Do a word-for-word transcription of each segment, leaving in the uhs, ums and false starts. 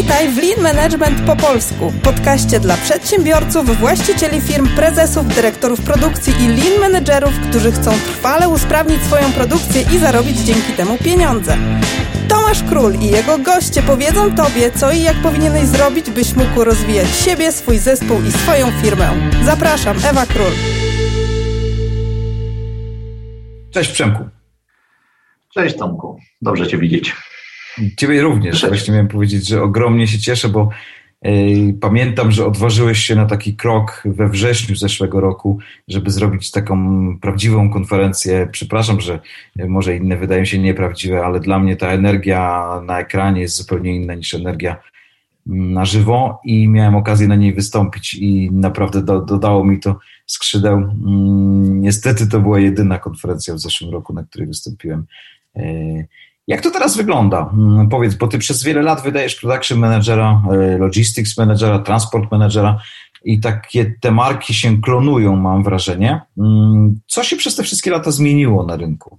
Witaj w Lean Management po polsku, podcaście dla przedsiębiorców, właścicieli firm, prezesów, dyrektorów produkcji i lean managerów, którzy chcą trwale usprawnić swoją produkcję i zarobić dzięki temu pieniądze. Tomasz Król i jego goście powiedzą Tobie, co i jak powinieneś zrobić, byś mógł rozwijać siebie, swój zespół i swoją firmę. Zapraszam, Ewa Król. Cześć Przemku. Cześć Tomku, dobrze Cię widzieć. Ciebie również. Cześć. Właśnie miałem powiedzieć, że ogromnie się cieszę, bo yy, pamiętam, że odważyłeś się na taki krok we wrześniu zeszłego roku, żeby zrobić taką prawdziwą konferencję. Przepraszam, że może inne wydają się nieprawdziwe, ale dla mnie ta energia na ekranie jest zupełnie inna niż energia na żywo i miałem okazję na niej wystąpić i naprawdę do, dodało mi to skrzydeł. Yy, niestety to była jedyna konferencja w zeszłym roku, na której wystąpiłem. Yy, Jak to teraz wygląda? Powiedz, bo ty przez wiele lat wydajesz production managera, logistics managera, transport managera i takie te marki się klonują, mam wrażenie. Co się przez te wszystkie lata zmieniło na rynku?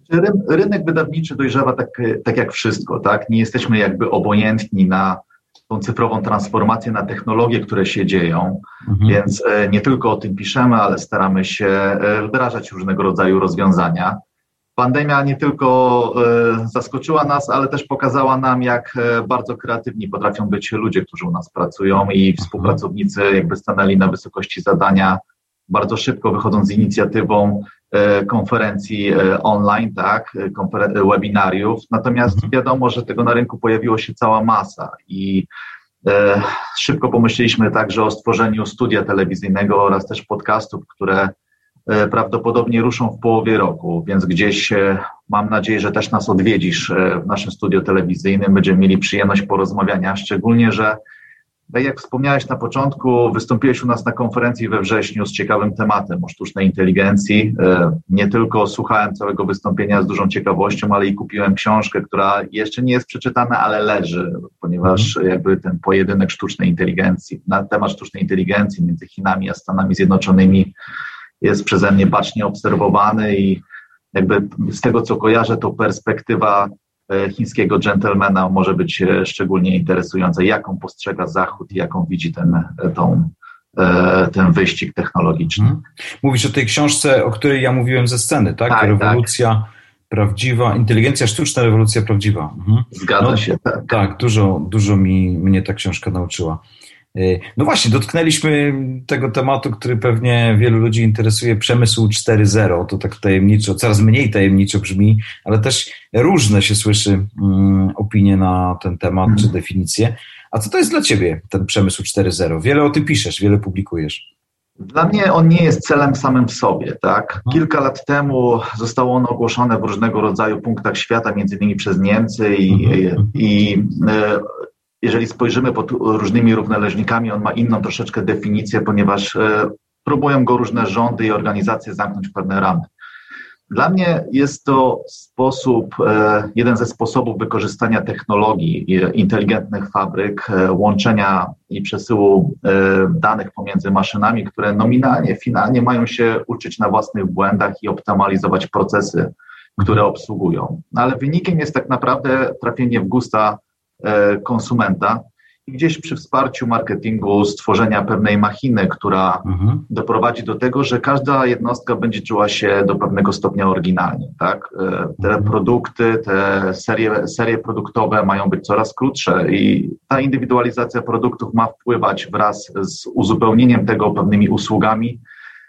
Rynek wydawniczy dojrzewa tak, tak jak wszystko, tak? Nie jesteśmy jakby obojętni na tą cyfrową transformację, na technologie, które się dzieją, mhm. więc nie tylko o tym piszemy, ale staramy się wdrażać różnego rodzaju rozwiązania. Pandemia nie tylko y, zaskoczyła nas, ale też pokazała nam, jak y, bardzo kreatywni potrafią być ludzie, którzy u nas pracują i współpracownicy jakby stanęli na wysokości zadania, bardzo szybko wychodząc z inicjatywą y, konferencji y, online, tak, konferen- webinariów. Natomiast wiadomo, że tego na rynku pojawiło się cała masa i y, szybko pomyśleliśmy także o stworzeniu studia telewizyjnego oraz też podcastów, które prawdopodobnie ruszą w połowie roku, więc gdzieś mam nadzieję, że też nas odwiedzisz w naszym studiu telewizyjnym. Będziemy mieli przyjemność porozmawiania, szczególnie, że tak jak wspomniałeś na początku, wystąpiłeś u nas na konferencji we wrześniu z ciekawym tematem o sztucznej inteligencji. Nie tylko słuchałem całego wystąpienia z dużą ciekawością, ale i kupiłem książkę, która jeszcze nie jest przeczytana, ale leży, ponieważ jakby ten pojedynek sztucznej inteligencji, na temat sztucznej inteligencji między Chinami a Stanami Zjednoczonymi jest przeze mnie bacznie obserwowany i jakby z tego, co kojarzę, to perspektywa chińskiego dżentelmena może być szczególnie interesująca. Jaką postrzega Zachód i jaką widzi ten, tą, ten wyścig technologiczny. Mówisz o tej książce, o której ja mówiłem ze sceny, tak? tak Rewolucja tak. prawdziwa, inteligencja sztuczna, rewolucja prawdziwa. Mhm. Zgadza no, się, tak. Tak, dużo, dużo mi, mnie ta książka nauczyła. No właśnie, dotknęliśmy tego tematu, który pewnie wielu ludzi interesuje, przemysł cztery zero. To tak tajemniczo, coraz mniej tajemniczo brzmi, ale też różne się słyszy um, opinie na ten temat czy definicje. A co to jest dla ciebie ten przemysł cztery zero? Wiele o tym piszesz, wiele publikujesz. Dla mnie on nie jest celem samym w sobie, tak? Kilka lat temu zostało ono ogłoszone w różnego rodzaju punktach świata, między innymi przez Niemcy i, mhm. i, i jeżeli spojrzymy pod różnymi równoleżnikami, on ma inną troszeczkę definicję, ponieważ e, próbują go różne rządy i organizacje zamknąć w pewne ramy. Dla mnie jest to sposób, e, jeden ze sposobów wykorzystania technologii inteligentnych fabryk, e, łączenia i przesyłu e, danych pomiędzy maszynami, które nominalnie, finalnie mają się uczyć na własnych błędach i optymalizować procesy, które obsługują. No, ale wynikiem jest tak naprawdę trafienie w gusta konsumenta i gdzieś przy wsparciu marketingu stworzenia pewnej machiny, która mhm. doprowadzi do tego, że każda jednostka będzie czuła się do pewnego stopnia oryginalnie, tak? Te mhm. produkty, te serie, serie produktowe mają być coraz krótsze i ta indywidualizacja produktów ma wpływać wraz z uzupełnieniem tego pewnymi usługami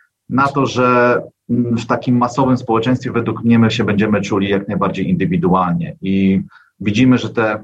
na to, że w takim masowym społeczeństwie według mnie my się będziemy czuli jak najbardziej indywidualnie i widzimy, że te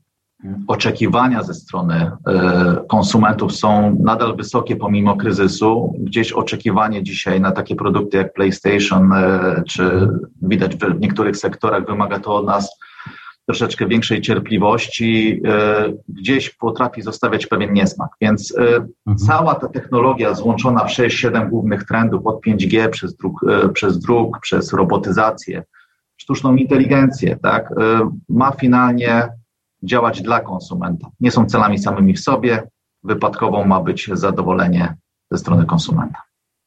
oczekiwania ze strony konsumentów są nadal wysokie pomimo kryzysu. Gdzieś oczekiwanie dzisiaj na takie produkty jak PlayStation, czy widać w niektórych sektorach wymaga to od nas troszeczkę większej cierpliwości, gdzieś potrafi zostawiać pewien niesmak. Więc mhm. cała ta technologia złączona w sześć siedem głównych trendów od pięć G przez druk, przez druk, przez robotyzację, sztuczną inteligencję, tak, ma finalnie działać dla konsumenta. Nie są celami samymi w sobie. Wypadkową ma być zadowolenie ze strony konsumenta.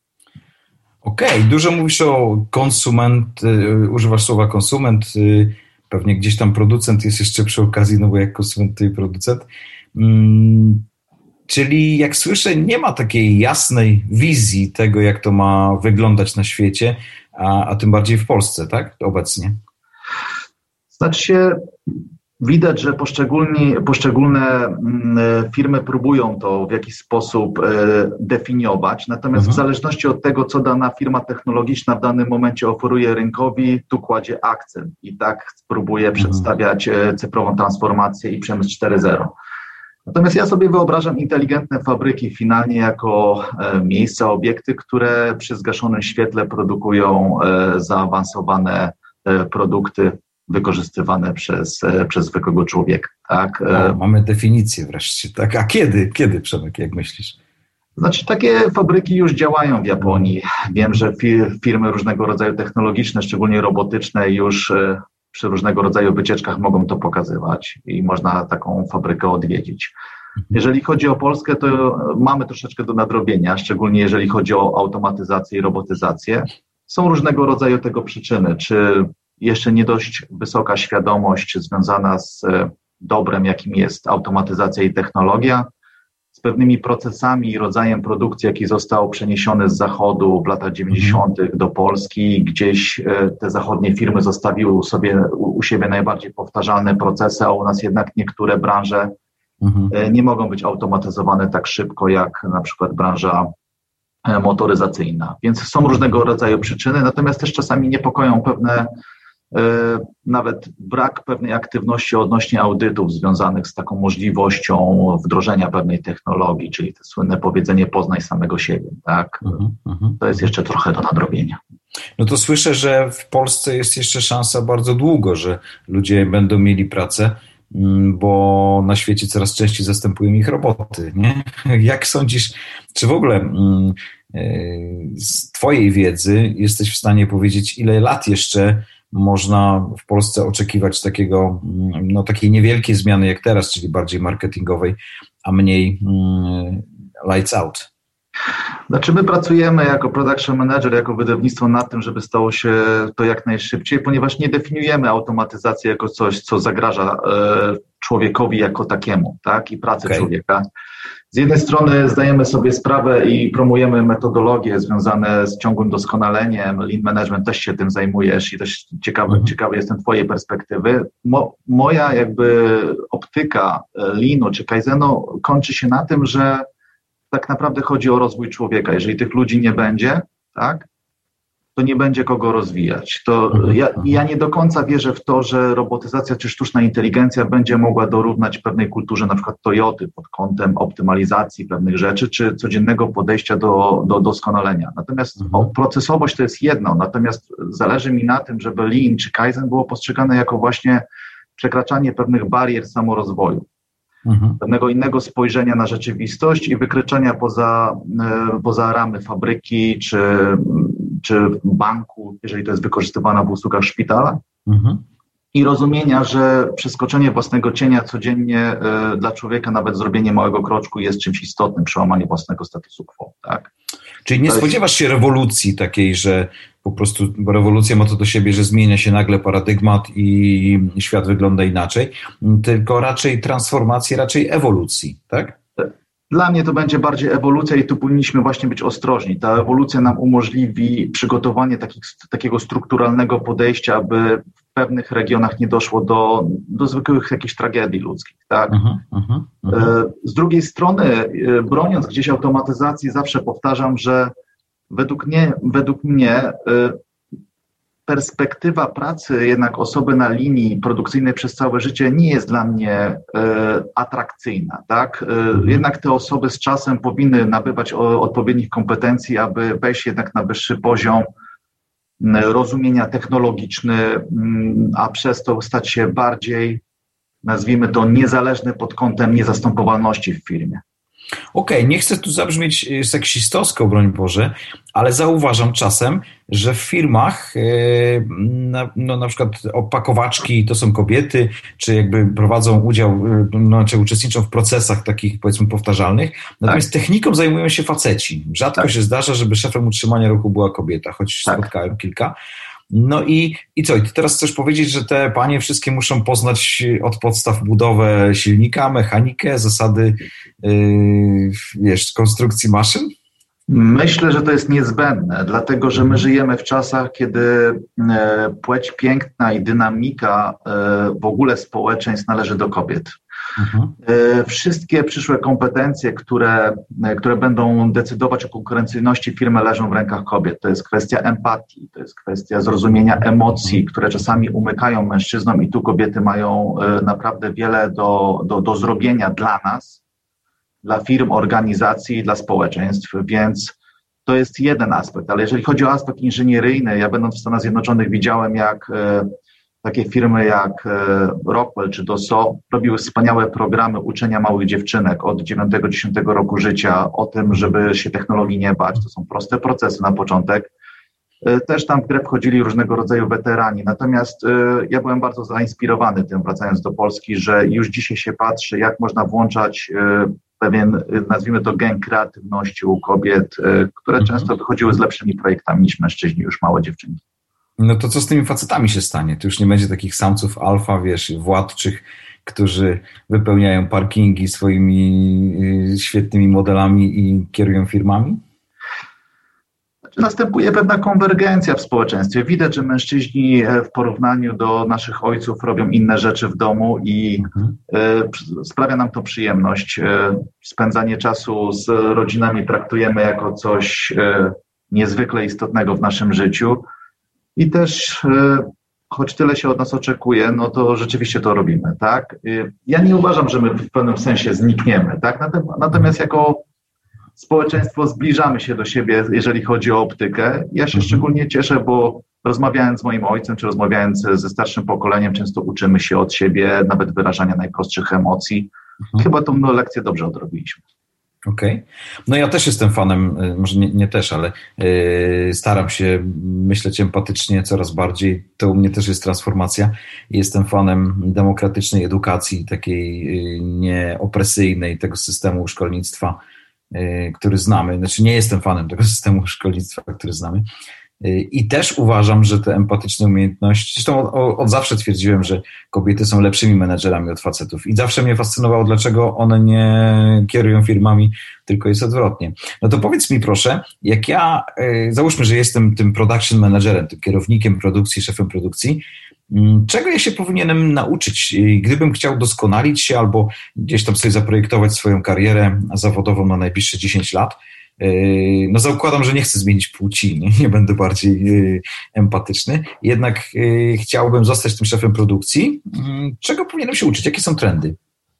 Okej, okay. Dużo mówisz o konsument, używasz słowa konsument, pewnie gdzieś tam producent jest jeszcze przy okazji, no bo jak konsument to i producent. Czyli jak słyszę, nie ma takiej jasnej wizji tego, jak to ma wyglądać na świecie, a, a tym bardziej w Polsce, tak? Obecnie. Znaczy się, widać, że poszczególni, poszczególne firmy próbują to w jakiś sposób definiować, natomiast mhm. w zależności od tego, co dana firma technologiczna w danym momencie oferuje rynkowi, tu kładzie akcent i tak próbuje mhm. przedstawiać cyfrową transformację i przemysł cztery zero. Natomiast ja sobie wyobrażam inteligentne fabryki finalnie jako miejsca, obiekty, które przy zgaszonym świetle produkują zaawansowane produkty wykorzystywane przez, przez zwykłego człowieka. Tak? O, mamy definicję wreszcie. Tak? A kiedy, kiedy, Przemek, jak myślisz? Znaczy, takie fabryki już działają w Japonii. Wiem, że firmy różnego rodzaju technologiczne, szczególnie robotyczne, już przy różnego rodzaju wycieczkach mogą to pokazywać i można taką fabrykę odwiedzić. Jeżeli chodzi o Polskę, to mamy troszeczkę do nadrobienia, szczególnie jeżeli chodzi o automatyzację i robotyzację. Są różnego rodzaju tego przyczyny, czy jeszcze nie dość wysoka świadomość związana z dobrem, jakim jest automatyzacja i technologia, z pewnymi procesami i rodzajem produkcji, jaki został przeniesiony z Zachodu w latach dziewięćdziesiątych do Polski. Gdzieś te zachodnie firmy zostawiły sobie, u siebie najbardziej powtarzalne procesy, a u nas jednak niektóre branże mhm. nie mogą być automatyzowane tak szybko, jak na przykład branża motoryzacyjna. Więc są różnego rodzaju przyczyny, natomiast też czasami niepokoją pewne nawet brak pewnej aktywności odnośnie audytów związanych z taką możliwością wdrożenia pewnej technologii, czyli to słynne powiedzenie poznaj samego siebie, tak? Uh-huh. To jest jeszcze trochę do nadrobienia. No to słyszę, że w Polsce jest jeszcze szansa bardzo długo, że ludzie będą mieli pracę, bo na świecie coraz częściej zastępują ich roboty, nie? Jak sądzisz, czy w ogóle z twojej wiedzy jesteś w stanie powiedzieć, ile lat jeszcze można w Polsce oczekiwać takiego, no, takiej niewielkiej zmiany jak teraz, czyli bardziej marketingowej, a mniej mm, lights out? Znaczy my pracujemy jako production manager, jako wydawnictwo nad tym, żeby stało się to jak najszybciej, ponieważ nie definiujemy automatyzacji jako coś, co zagraża e, człowiekowi jako takiemu, tak, i pracy okay. człowieka. Z jednej strony zdajemy sobie sprawę i promujemy metodologie związane z ciągłym doskonaleniem. Lean Management też się tym zajmujesz i też ciekawy, mhm. ciekawy jestem twojej perspektywy. Mo, moja jakby optyka Leanu czy Kaizenu kończy się na tym, że tak naprawdę chodzi o rozwój człowieka. Jeżeli tych ludzi nie będzie, tak, to nie będzie kogo rozwijać. To ja, ja nie do końca wierzę w to, że robotyzacja czy sztuczna inteligencja będzie mogła dorównać pewnej kulturze, na przykład Toyoty pod kątem optymalizacji pewnych rzeczy, czy codziennego podejścia do, do doskonalenia. Natomiast mhm. o, procesowość to jest jedno, natomiast zależy mi na tym, żeby Lean czy Kaizen było postrzegane jako właśnie przekraczanie pewnych barier samorozwoju. Mhm. Pewnego innego spojrzenia na rzeczywistość i wykraczania poza, poza ramy fabryki czy, czy banku, jeżeli to jest wykorzystywane w usługach szpitala. Mhm. I rozumienia, że przeskoczenie własnego cienia codziennie y, dla człowieka, nawet zrobienie małego kroczku jest czymś istotnym, przełamanie własnego statusu quo. Tak? Czyli nie to spodziewasz jest... się rewolucji takiej, że po prostu, bo rewolucja ma to do siebie, że zmienia się nagle paradygmat i świat wygląda inaczej, tylko raczej transformacji, raczej ewolucji, tak? Dla mnie to będzie bardziej ewolucja i tu powinniśmy właśnie być ostrożni. Ta ewolucja nam umożliwi przygotowanie takich, takiego strukturalnego podejścia, aby w pewnych regionach nie doszło do, do zwykłych jakichś tragedii ludzkich. Tak? Uh-huh, uh-huh, uh-huh. Z drugiej strony, broniąc gdzieś automatyzacji, zawsze powtarzam, że według mnie, według mnie perspektywa pracy jednak osoby na linii produkcyjnej przez całe życie nie jest dla mnie e, atrakcyjna. Tak? E, jednak te osoby z czasem powinny nabywać o, odpowiednich kompetencji, aby wejść jednak na wyższy poziom m, rozumienia technologiczny, m, a przez to stać się bardziej, nazwijmy to, niezależny pod kątem niezastępowalności w firmie. Okej, okay, nie chcę tu zabrzmieć seksistowsko, broń Boże, ale zauważam czasem, że w firmach no, na przykład opakowaczki to są kobiety, czy jakby prowadzą udział, no, czy uczestniczą w procesach takich, powiedzmy, powtarzalnych, natomiast tak. techniką zajmują się faceci. Rzadko tak. się zdarza, żeby szefem utrzymania ruchu była kobieta, choć tak. spotkałem kilka. No i, i co? I ty teraz chcesz powiedzieć, że te panie wszystkie muszą poznać od podstaw budowę silnika, mechanikę, zasady yy, wiesz, konstrukcji maszyn? Myślę, że to jest niezbędne, dlatego że my żyjemy w czasach, kiedy płeć piękna i dynamika w ogóle społeczeństw należy do kobiet. Mhm. Wszystkie przyszłe kompetencje, które, które będą decydować o konkurencyjności firmy, leżą w rękach kobiet. To jest kwestia empatii, to jest kwestia zrozumienia emocji, które czasami umykają mężczyznom i tu kobiety mają naprawdę wiele do, do, do zrobienia dla nas, dla firm, organizacji i dla społeczeństw, więc to jest jeden aspekt. Ale jeżeli chodzi o aspekt inżynieryjny, ja będąc w Stanach Zjednoczonych widziałem, jak e, takie firmy jak e, Rockwell czy Dassault robiły wspaniałe programy uczenia małych dziewczynek od dziewiątego dziesiątego roku życia o tym, żeby się technologii nie bać. To są proste procesy na początek. E, też tam w grę wchodzili różnego rodzaju weterani. Natomiast e, ja byłem bardzo zainspirowany tym, wracając do Polski, że już dzisiaj się patrzy, jak można włączać e, pewien, nazwijmy to, gen kreatywności u kobiet, które mhm. często wychodziły z lepszymi projektami niż mężczyźni, już małe dziewczynki. No to co z tymi facetami się stanie? To już nie będzie takich samców alfa, wiesz, władczych, którzy wypełniają parkingi swoimi świetnymi modelami i kierują firmami? Następuje pewna konwergencja w społeczeństwie. Widać, że mężczyźni w porównaniu do naszych ojców robią inne rzeczy w domu i mhm. sprawia nam to przyjemność. Spędzanie czasu z rodzinami traktujemy jako coś niezwykle istotnego w naszym życiu i też choć tyle się od nas oczekuje, no to rzeczywiście to robimy, tak? Ja nie uważam, że my w pewnym sensie znikniemy, tak? Natomiast jako społeczeństwo zbliżamy się do siebie, jeżeli chodzi o optykę. Ja się szczególnie cieszę, bo rozmawiając z moim ojcem, czy rozmawiając ze starszym pokoleniem, często uczymy się od siebie, nawet wyrażania najprostszych emocji. Mhm. Chyba tą no, lekcję dobrze odrobiliśmy. Okej. Okay. No ja też jestem fanem, może nie, nie też, ale yy, staram się myśleć empatycznie coraz bardziej. To u mnie też jest transformacja. Jestem fanem demokratycznej edukacji, takiej yy, nieopresyjnej, tego systemu szkolnictwa, który znamy. Znaczy nie jestem fanem tego systemu szkolnictwa, który znamy. I też uważam, że te empatyczne umiejętności, zresztą od, od zawsze twierdziłem, że kobiety są lepszymi menedżerami od facetów i zawsze mnie fascynowało, dlaczego one nie kierują firmami, tylko jest odwrotnie. No to powiedz mi proszę, jak ja, załóżmy, że jestem tym production managerem, tym kierownikiem produkcji, szefem produkcji, czego ja się powinienem nauczyć, gdybym chciał doskonalić się albo gdzieś tam sobie zaprojektować swoją karierę zawodową na najbliższe dziesięć lat? No zakładam, że nie chcę zmienić płci, nie, nie będę bardziej empatyczny, jednak chciałbym zostać tym szefem produkcji. Czego powinienem się uczyć? Jakie są trendy?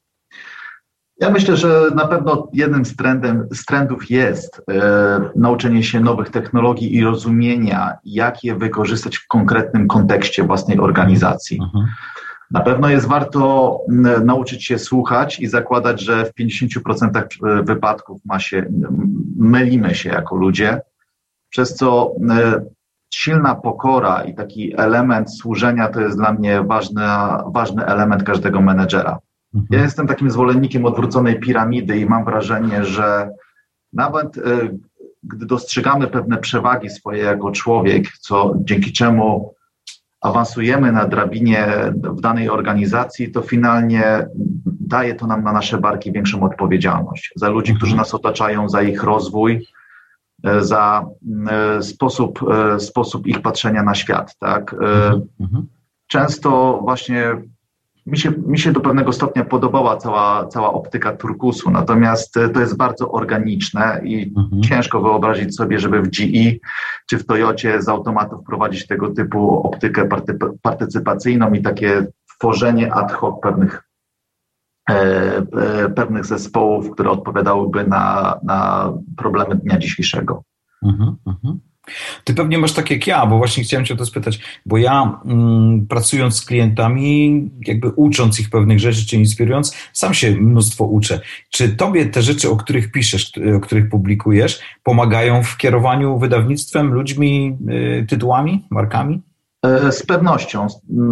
Ja myślę, że na pewno jednym z, trendem, z trendów jest e, nauczenie się nowych technologii i rozumienia, jak je wykorzystać w konkretnym kontekście własnej organizacji. Mhm. Na pewno jest warto m, nauczyć się słuchać i zakładać, że w pięćdziesięciu procentach wypadków ma się, mylimy się jako ludzie, przez co e, silna pokora i taki element służenia to jest dla mnie ważny, ważny element każdego menedżera. Ja jestem takim zwolennikiem odwróconej piramidy i mam wrażenie, że nawet y, gdy dostrzegamy pewne przewagi swoje jako człowiek, co dzięki czemu awansujemy na drabinie w danej organizacji, to finalnie daje to nam na nasze barki większą odpowiedzialność za ludzi, którzy nas otaczają, za ich rozwój, y, za y, sposób, y, sposób ich patrzenia na świat. Tak? Y, często właśnie Mi się, mi się do pewnego stopnia podobała cała, cała optyka turkusu, natomiast to jest bardzo organiczne i mhm. ciężko wyobrazić sobie, żeby w G E czy w Toyocie z automatu wprowadzić tego typu optykę party, partycypacyjną i takie tworzenie ad hoc pewnych, e, e, pewnych zespołów, które odpowiadałyby na, na problemy dnia dzisiejszego. Mhm, mhm. Ty pewnie masz tak jak ja, bo właśnie chciałem cię o to spytać, bo ja mm, pracując z klientami, jakby ucząc ich pewnych rzeczy, czy inspirując, sam się mnóstwo uczę. Czy tobie te rzeczy, o których piszesz, o których publikujesz, pomagają w kierowaniu wydawnictwem, ludźmi, y, tytułami, markami? Z pewnością.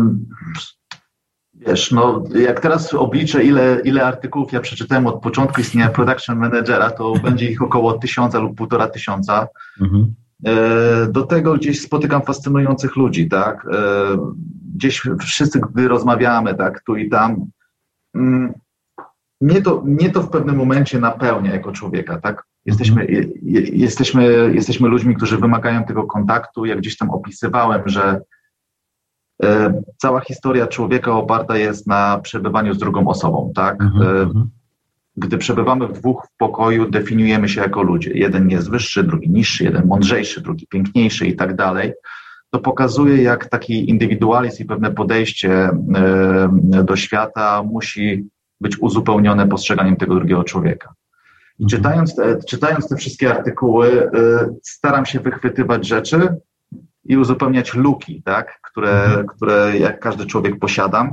Wiesz, no jak teraz obliczę, ile, ile artykułów ja przeczytałem od początku istnienia Production Managera, to będzie ich około tysiąca lub półtora tysiąca. Mhm. Do tego gdzieś spotykam fascynujących ludzi, tak? Gdzieś wszyscy, gdy rozmawiamy, tak, tu i tam, mnie to, mnie to w pewnym momencie napełnia jako człowieka, tak? Jesteśmy, je, jesteśmy, jesteśmy ludźmi, którzy wymagają tego kontaktu. Jak gdzieś tam opisywałem, że e, cała historia człowieka oparta jest na przebywaniu z drugą osobą, tak? E, gdy przebywamy w dwóch w pokoju, definiujemy się jako ludzie. Jeden jest wyższy, drugi niższy, jeden mądrzejszy, drugi piękniejszy i tak dalej. To pokazuje, jak taki indywidualizm i pewne podejście e, do świata musi być uzupełnione postrzeganiem tego drugiego człowieka. I czytając te, czytając te wszystkie artykuły, y, staram się wychwytywać rzeczy i uzupełniać luki, tak, które, mhm. które jak każdy człowiek posiadam.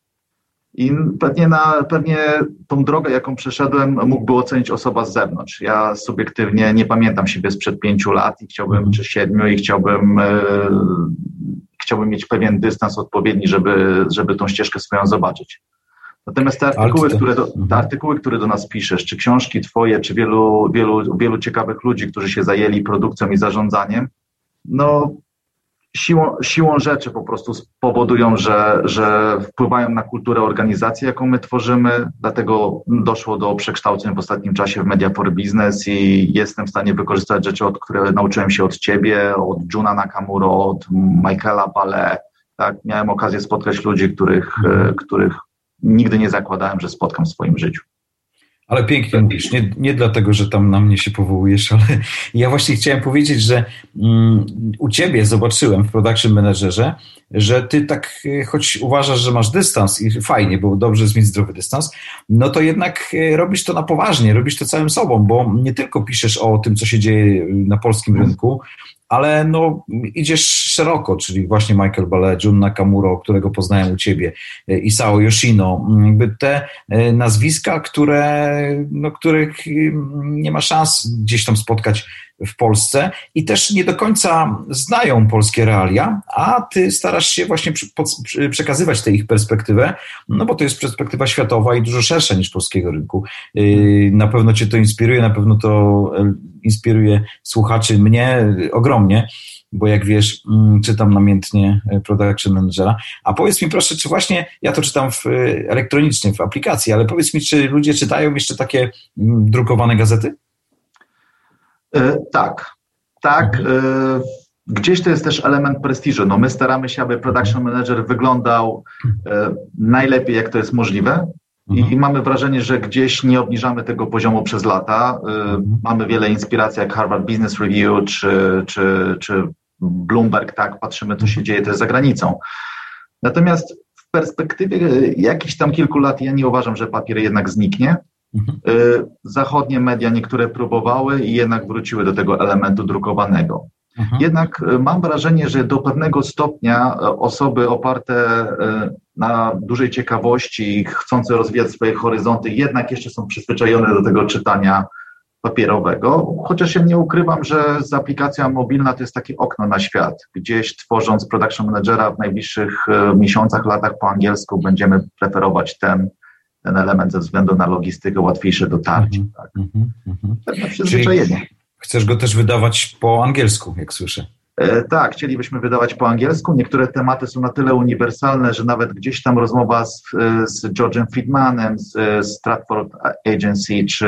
I pewnie, na, pewnie tą drogę, jaką przeszedłem, mógłby ocenić osoba z zewnątrz. Ja subiektywnie nie pamiętam siebie sprzed pięciu lat i chciałbym, mhm. czy siedmiu, i chciałbym, y, chciałbym mieć pewien dystans odpowiedni, żeby, żeby tą ścieżkę swoją zobaczyć. Natomiast te artykuły, to... które do, te artykuły, które do nas piszesz, czy książki twoje, czy wielu, wielu, wielu ciekawych ludzi, którzy się zajęli produkcją i zarządzaniem, no siłą, siłą rzeczy po prostu powodują, że, że wpływają na kulturę organizacji, jaką my tworzymy, dlatego doszło do przekształceń w ostatnim czasie w Media for Business i jestem w stanie wykorzystać rzeczy, od które nauczyłem się od ciebie, od Juna Nakamura, od Michaela Ballet, tak? Miałem okazję spotkać ludzi, których, hmm. których nigdy nie zakładałem, że spotkam w swoim życiu. Ale pięknie mówisz, nie, nie dlatego, że tam na mnie się powołujesz, ale ja właśnie chciałem powiedzieć, że um, u ciebie zobaczyłem w Production Managerze, że ty tak, choć uważasz, że masz dystans i fajnie, bo dobrze jest mieć zdrowy dystans, no to jednak robisz to na poważnie, robisz to całym sobą, bo nie tylko piszesz o tym, co się dzieje na polskim rynku, ale no idziesz szeroko, czyli właśnie Michael Ballet, Jun Nakamura, którego poznałem u ciebie, Isao Yoshino, jakby te nazwiska, które, no, których nie ma szans gdzieś tam spotkać w Polsce i też nie do końca znają polskie realia, a ty starasz się właśnie przekazywać tę ich perspektywę, no bo to jest perspektywa światowa i dużo szersza niż polskiego rynku. Na pewno cię to inspiruje, na pewno to inspiruje słuchaczy, mnie ogromnie, bo jak wiesz, czytam namiętnie Production Managera. A powiedz mi proszę, czy właśnie, ja to czytam w, elektronicznie w aplikacji, ale powiedz mi, czy ludzie czytają jeszcze takie drukowane gazety? E, tak, tak. Mhm. E, gdzieś to jest też element prestiżu. No my staramy się, aby Production Manager wyglądał e, najlepiej, jak to jest możliwe. I mamy wrażenie, że gdzieś nie obniżamy tego poziomu przez lata. Mhm. Mamy wiele inspiracji jak Harvard Business Review czy, czy, czy Bloomberg, tak, patrzymy, co się dzieje też za granicą. Natomiast w perspektywie jakichś tam kilku lat ja nie uważam, że papier jednak zniknie. Mhm. Zachodnie media niektóre próbowały i jednak wróciły do tego elementu drukowanego. Mhm. Jednak mam wrażenie, że do pewnego stopnia osoby oparte na dużej ciekawości, chcące rozwijać swoje horyzonty, jednak jeszcze są przyzwyczajone do tego czytania papierowego, chociaż ja nie ukrywam, że z aplikacja mobilna to jest takie okno na świat. Gdzieś tworząc Production Managera w najbliższych miesiącach, latach po angielsku będziemy preferować ten, ten element ze względu na logistykę, łatwiejsze dotarcie. Mhm. Tak. Mhm. Pewne przyzwyczajenie. Czyli chcesz go też wydawać po angielsku, jak słyszę. E, tak, chcielibyśmy wydawać po angielsku. Niektóre tematy są na tyle uniwersalne, że nawet gdzieś tam rozmowa z, z George'em Friedmanem, z, z Stratford Agency, czy,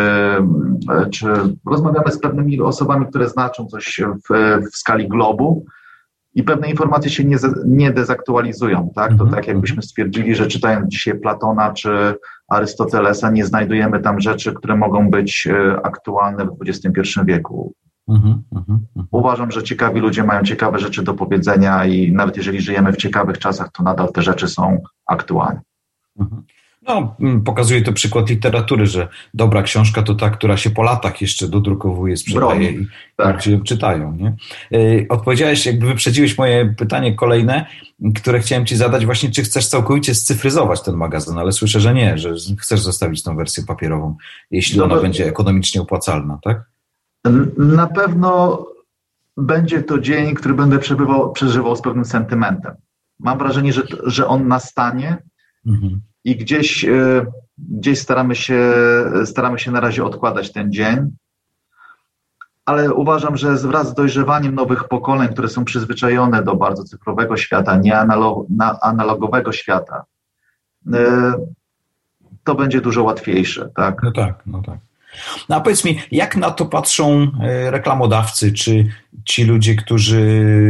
czy rozmawiamy z pewnymi osobami, które znaczą coś w, w skali globu i pewne informacje się nie, nie dezaktualizują. Tak? To tak jakbyśmy stwierdzili, że czytając dzisiaj Platona czy Arystotelesa nie znajdujemy tam rzeczy, które mogą być aktualne w dwudziestym pierwszym wieku. Mhm, mhm, mhm. Uważam, że ciekawi ludzie mają ciekawe rzeczy do powiedzenia i nawet jeżeli żyjemy w ciekawych czasach, to nadal te rzeczy są aktualne. Mhm. No, pokazuje to przykład literatury, że dobra książka to ta, która się po latach jeszcze dodrukowuje, sprzedaje i tak. Ludzie ją czytają. Nie? Odpowiedziałeś, jakby wyprzedziłeś moje pytanie kolejne, które chciałem ci zadać właśnie, czy chcesz całkowicie scyfryzować ten magazyn, ale słyszę, że nie, że chcesz zostawić tą wersję papierową, jeśli no, ona będzie ekonomicznie opłacalna, tak? Na pewno będzie to dzień, który będę przebywał, przeżywał z pewnym sentymentem. Mam wrażenie, że, że on nastanie mhm. i gdzieś, gdzieś staramy się, staramy się na razie odkładać ten dzień. ale uważam, że wraz z dojrzewaniem nowych pokoleń, które są przyzwyczajone do bardzo cyfrowego świata, nie analog, na analogowego świata, to będzie dużo łatwiejsze, tak? No tak, no tak. No a powiedz mi, jak na to patrzą reklamodawcy, czy ci ludzie, którzy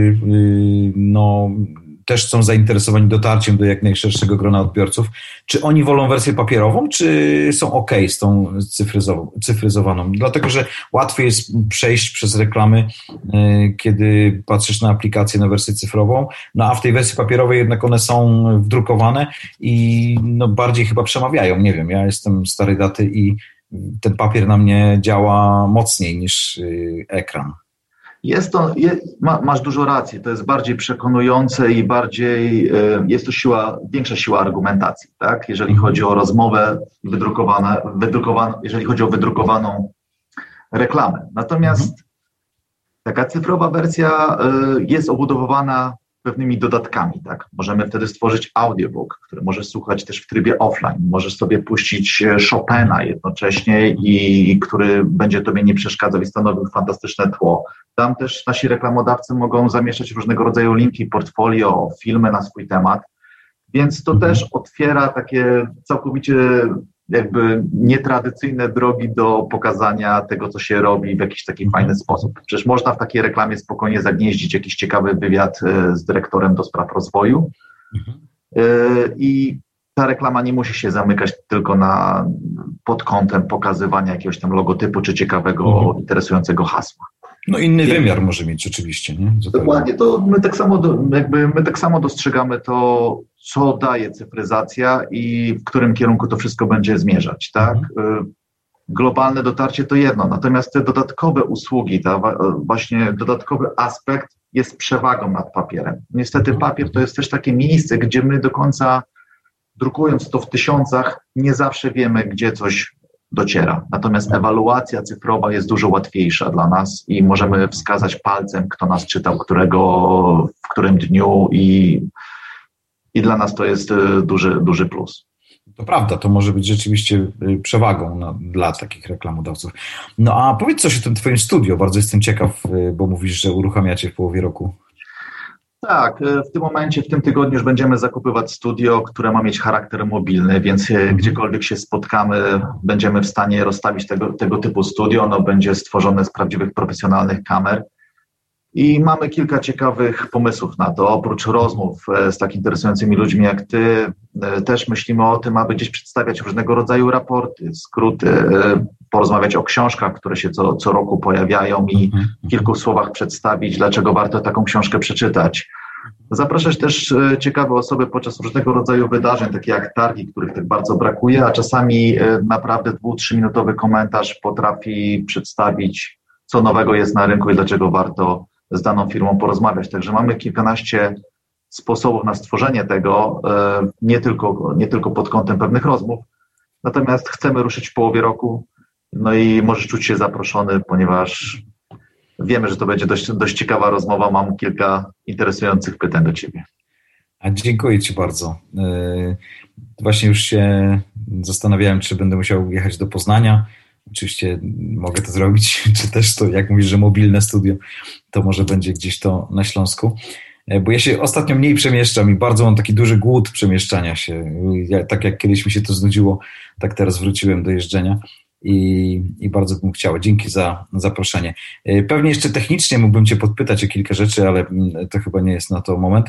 no, też są zainteresowani dotarciem do jak najszerszego grona odbiorców, czy oni wolą wersję papierową, czy są ok z tą cyfryzowaną? Dlatego, że łatwiej jest przejść przez reklamy, kiedy patrzysz na aplikację, na wersję cyfrową, no a w tej wersji papierowej jednak one są wdrukowane i no, bardziej chyba przemawiają. Nie wiem, ja jestem starej daty i ten papier na mnie działa mocniej niż ekran. Jest to, je, ma, masz dużo racji, to jest bardziej przekonujące i bardziej, jest to siła, większa siła argumentacji, tak? Jeżeli chodzi o rozmowę wydrukowane, wydrukowaną, jeżeli chodzi o wydrukowaną reklamę. Natomiast taka cyfrowa wersja jest obudowywana pewnymi dodatkami, tak? Możemy wtedy stworzyć audiobook, który możesz słuchać też w trybie offline. Możesz sobie puścić Chopina jednocześnie i który będzie tobie nie przeszkadzał i stanowił fantastyczne tło. Tam też nasi reklamodawcy mogą zamieszczać różnego rodzaju linki, portfolio, filmy na swój temat, więc to też otwiera takie całkowicie jakby nietradycyjne drogi do pokazania tego, co się robi w jakiś taki fajny sposób. Przecież można w takiej reklamie spokojnie zagnieździć jakiś ciekawy wywiad z dyrektorem do spraw rozwoju mhm. i ta reklama nie musi się zamykać tylko na pod kątem pokazywania jakiegoś tam logotypu czy ciekawego, mhm. interesującego hasła. No inny Wiem. wymiar może mieć oczywiście, nie? Dokładnie, to my tak samo do, jakby my tak samo dostrzegamy to, co daje cyfryzacja i w którym kierunku to wszystko będzie zmierzać, tak? Mhm. Globalne dotarcie to jedno, natomiast te dodatkowe usługi, ta właśnie dodatkowy aspekt jest przewagą nad papierem. Niestety papier to jest też takie miejsce, gdzie my do końca, drukując to w tysiącach, nie zawsze wiemy, gdzie coś dociera. Natomiast ewaluacja cyfrowa jest dużo łatwiejsza dla nas i możemy wskazać palcem, kto nas czytał, którego, w którym dniu i, i dla nas to jest duży, duży plus. To prawda, to może być rzeczywiście przewagą na, dla takich reklamodawców. No a powiedz coś o tym twoim studio, bardzo jestem ciekaw, bo mówisz, że uruchamiacie w połowie roku. Tak, w tym momencie, w tym tygodniu już będziemy zakupywać studio, które ma mieć charakter mobilny, więc gdziekolwiek się spotkamy, będziemy w stanie rozstawić tego, tego typu studio. Ono będzie stworzone z prawdziwych, profesjonalnych kamer i mamy kilka ciekawych pomysłów na to. Oprócz rozmów z tak interesującymi ludźmi jak ty, też myślimy o tym, aby gdzieś przedstawiać różnego rodzaju raporty, skróty, porozmawiać o książkach, które się co, co roku pojawiają i w kilku słowach przedstawić, dlaczego warto taką książkę przeczytać. Zapraszać też ciekawe osoby podczas różnego rodzaju wydarzeń, takie jak targi, których tak bardzo brakuje, a czasami naprawdę dwu-, trzyminutowy komentarz potrafi przedstawić, co nowego jest na rynku i dlaczego warto z daną firmą porozmawiać. Także mamy kilkanaście sposobów na stworzenie tego, nie tylko, nie tylko pod kątem pewnych rozmów, natomiast chcemy ruszyć w połowie roku, no i możesz czuć się zaproszony, ponieważ wiemy, że to będzie dość, dość ciekawa rozmowa. Mam kilka interesujących pytań do ciebie. A dziękuję ci bardzo. Właśnie już się zastanawiałem, czy będę musiał jechać do Poznania. Oczywiście mogę to zrobić, czy też to, jak mówisz, że mobilne studio, to może będzie gdzieś to na Śląsku. Bo ja się ostatnio mniej przemieszczam i bardzo mam taki duży głód przemieszczania się. Ja, tak jak kiedyś mi się to znudziło, tak teraz wróciłem do jeżdżenia. I, i bardzo bym chciał. Dzięki za zaproszenie. Pewnie jeszcze technicznie mógłbym cię podpytać o kilka rzeczy, ale to chyba nie jest na to moment.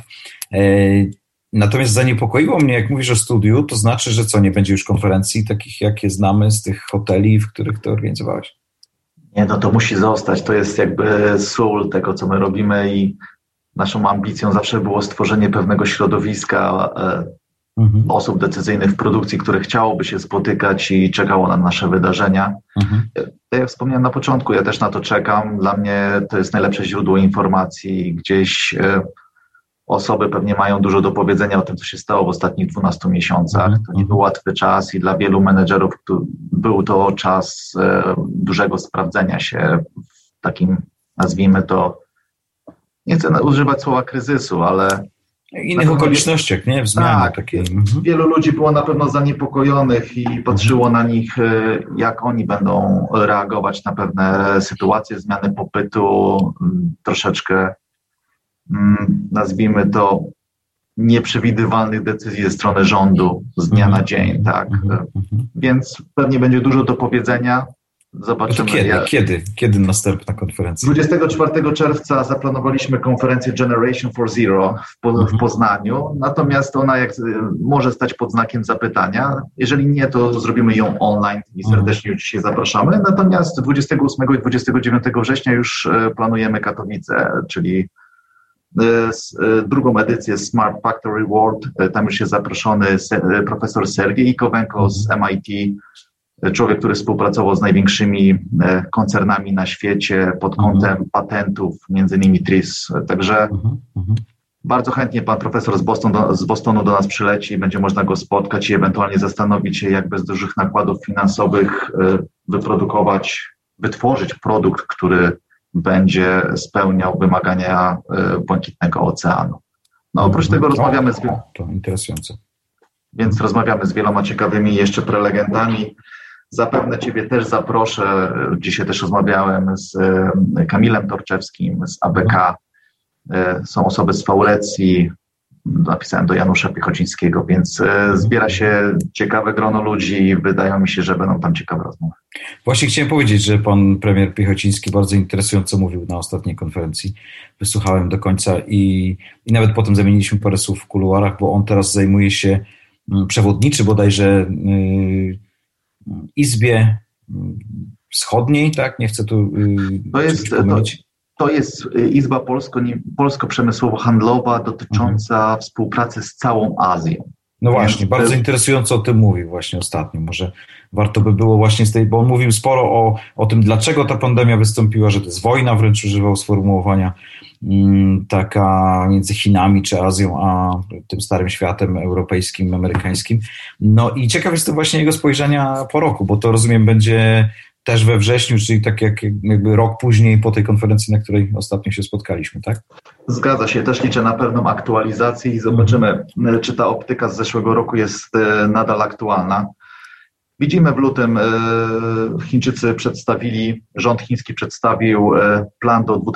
Natomiast zaniepokoiło mnie, jak mówisz o studiu, to znaczy, że co, nie będzie już konferencji takich, jakie znamy z tych hoteli, w których to organizowałeś? Nie, no to musi zostać. To jest jakby sól tego, co my robimy i naszą ambicją zawsze było stworzenie pewnego środowiska Mhm. osób decyzyjnych w produkcji, które chciałoby się spotykać i czekało na nasze wydarzenia. Mhm. Tak jak wspomniałem na początku, ja też na to czekam. Dla mnie to jest najlepsze źródło informacji. Gdzieś e, osoby pewnie mają dużo do powiedzenia o tym, co się stało w ostatnich dwunastu miesiącach. Mhm. To nie był łatwy czas i dla wielu menedżerów to, był to czas e, dużego sprawdzenia się w takim, nazwijmy to, nie chcę używać słowa kryzysu, ale innych okolicznościach, nie? W zmianie tak, takiej. Wielu ludzi było na pewno zaniepokojonych i patrzyło na nich, jak oni będą reagować na pewne sytuacje, zmiany popytu, troszeczkę, nazwijmy to, nieprzewidywalnych decyzji ze strony rządu z dnia na dzień, tak. Więc pewnie będzie dużo do powiedzenia. Zobaczymy. No kiedy, ja... kiedy, kiedy następna konferencja? dwudziestego czwartego czerwca zaplanowaliśmy konferencję Generation for Zero w, po, mhm. w Poznaniu, natomiast ona jak, może stać pod znakiem zapytania. Jeżeli nie, to zrobimy ją online i serdecznie już dzisiaj zapraszamy. Natomiast dwudziestego ósmego i dwudziestego dziewiątego września już planujemy Katowice, czyli drugą edycję Smart Factory World. Tam już jest zaproszony profesor Sergiej Ikowenko z M I T, człowiek, który współpracował z największymi koncernami na świecie pod kątem mhm. patentów, między innymi T R I S. Także mhm. bardzo chętnie pan profesor z Bostonu, z Bostonu do nas przyleci, będzie można go spotkać i ewentualnie zastanowić się, jak bez dużych nakładów finansowych wyprodukować, wytworzyć produkt, który będzie spełniał wymagania Błękitnego Oceanu. No oprócz tego rozmawiamy z... To interesujące. Więc rozmawiamy z wieloma ciekawymi jeszcze prelegentami. Zapewne ciebie też zaproszę. Dzisiaj też rozmawiałem z Kamilem Torczewskim z A B K. Są osoby z Faurecji. Napisałem do Janusza Piechocińskiego, więc zbiera się ciekawe grono ludzi i wydaje mi się, że będą tam ciekawe rozmowy. Właśnie chciałem powiedzieć, że pan premier Piechociński bardzo interesująco mówił na ostatniej konferencji. Wysłuchałem do końca i, i nawet potem zamieniliśmy parę słów w kuluarach, bo on teraz zajmuje się przewodniczy bodajże yy, Izbie Wschodniej, tak? Nie chcę tu yy, to jest, to, to jest Izba Polsko, Polsko-Przemysłowo-Handlowa dotycząca mhm. współpracy z całą Azją. No właśnie, Więc bardzo to... interesująco o tym mówił właśnie ostatnio. Może warto by było właśnie z tej, bo on mówił sporo o, o tym, dlaczego ta pandemia wystąpiła, że to jest wojna, wręcz używał sformułowania mm, taka między Chinami czy Azją, a tym starym światem europejskim, amerykańskim. No i ciekaw jestem właśnie jego spojrzenia po roku, bo to rozumiem będzie też we wrześniu, czyli tak jak jakby rok później po tej konferencji, na której ostatnio się spotkaliśmy, tak? Zgadza się, też liczę na pewną aktualizację i zobaczymy, mm. czy ta optyka z zeszłego roku jest nadal aktualna. Widzimy w lutym Chińczycy przedstawili, rząd chiński przedstawił plan do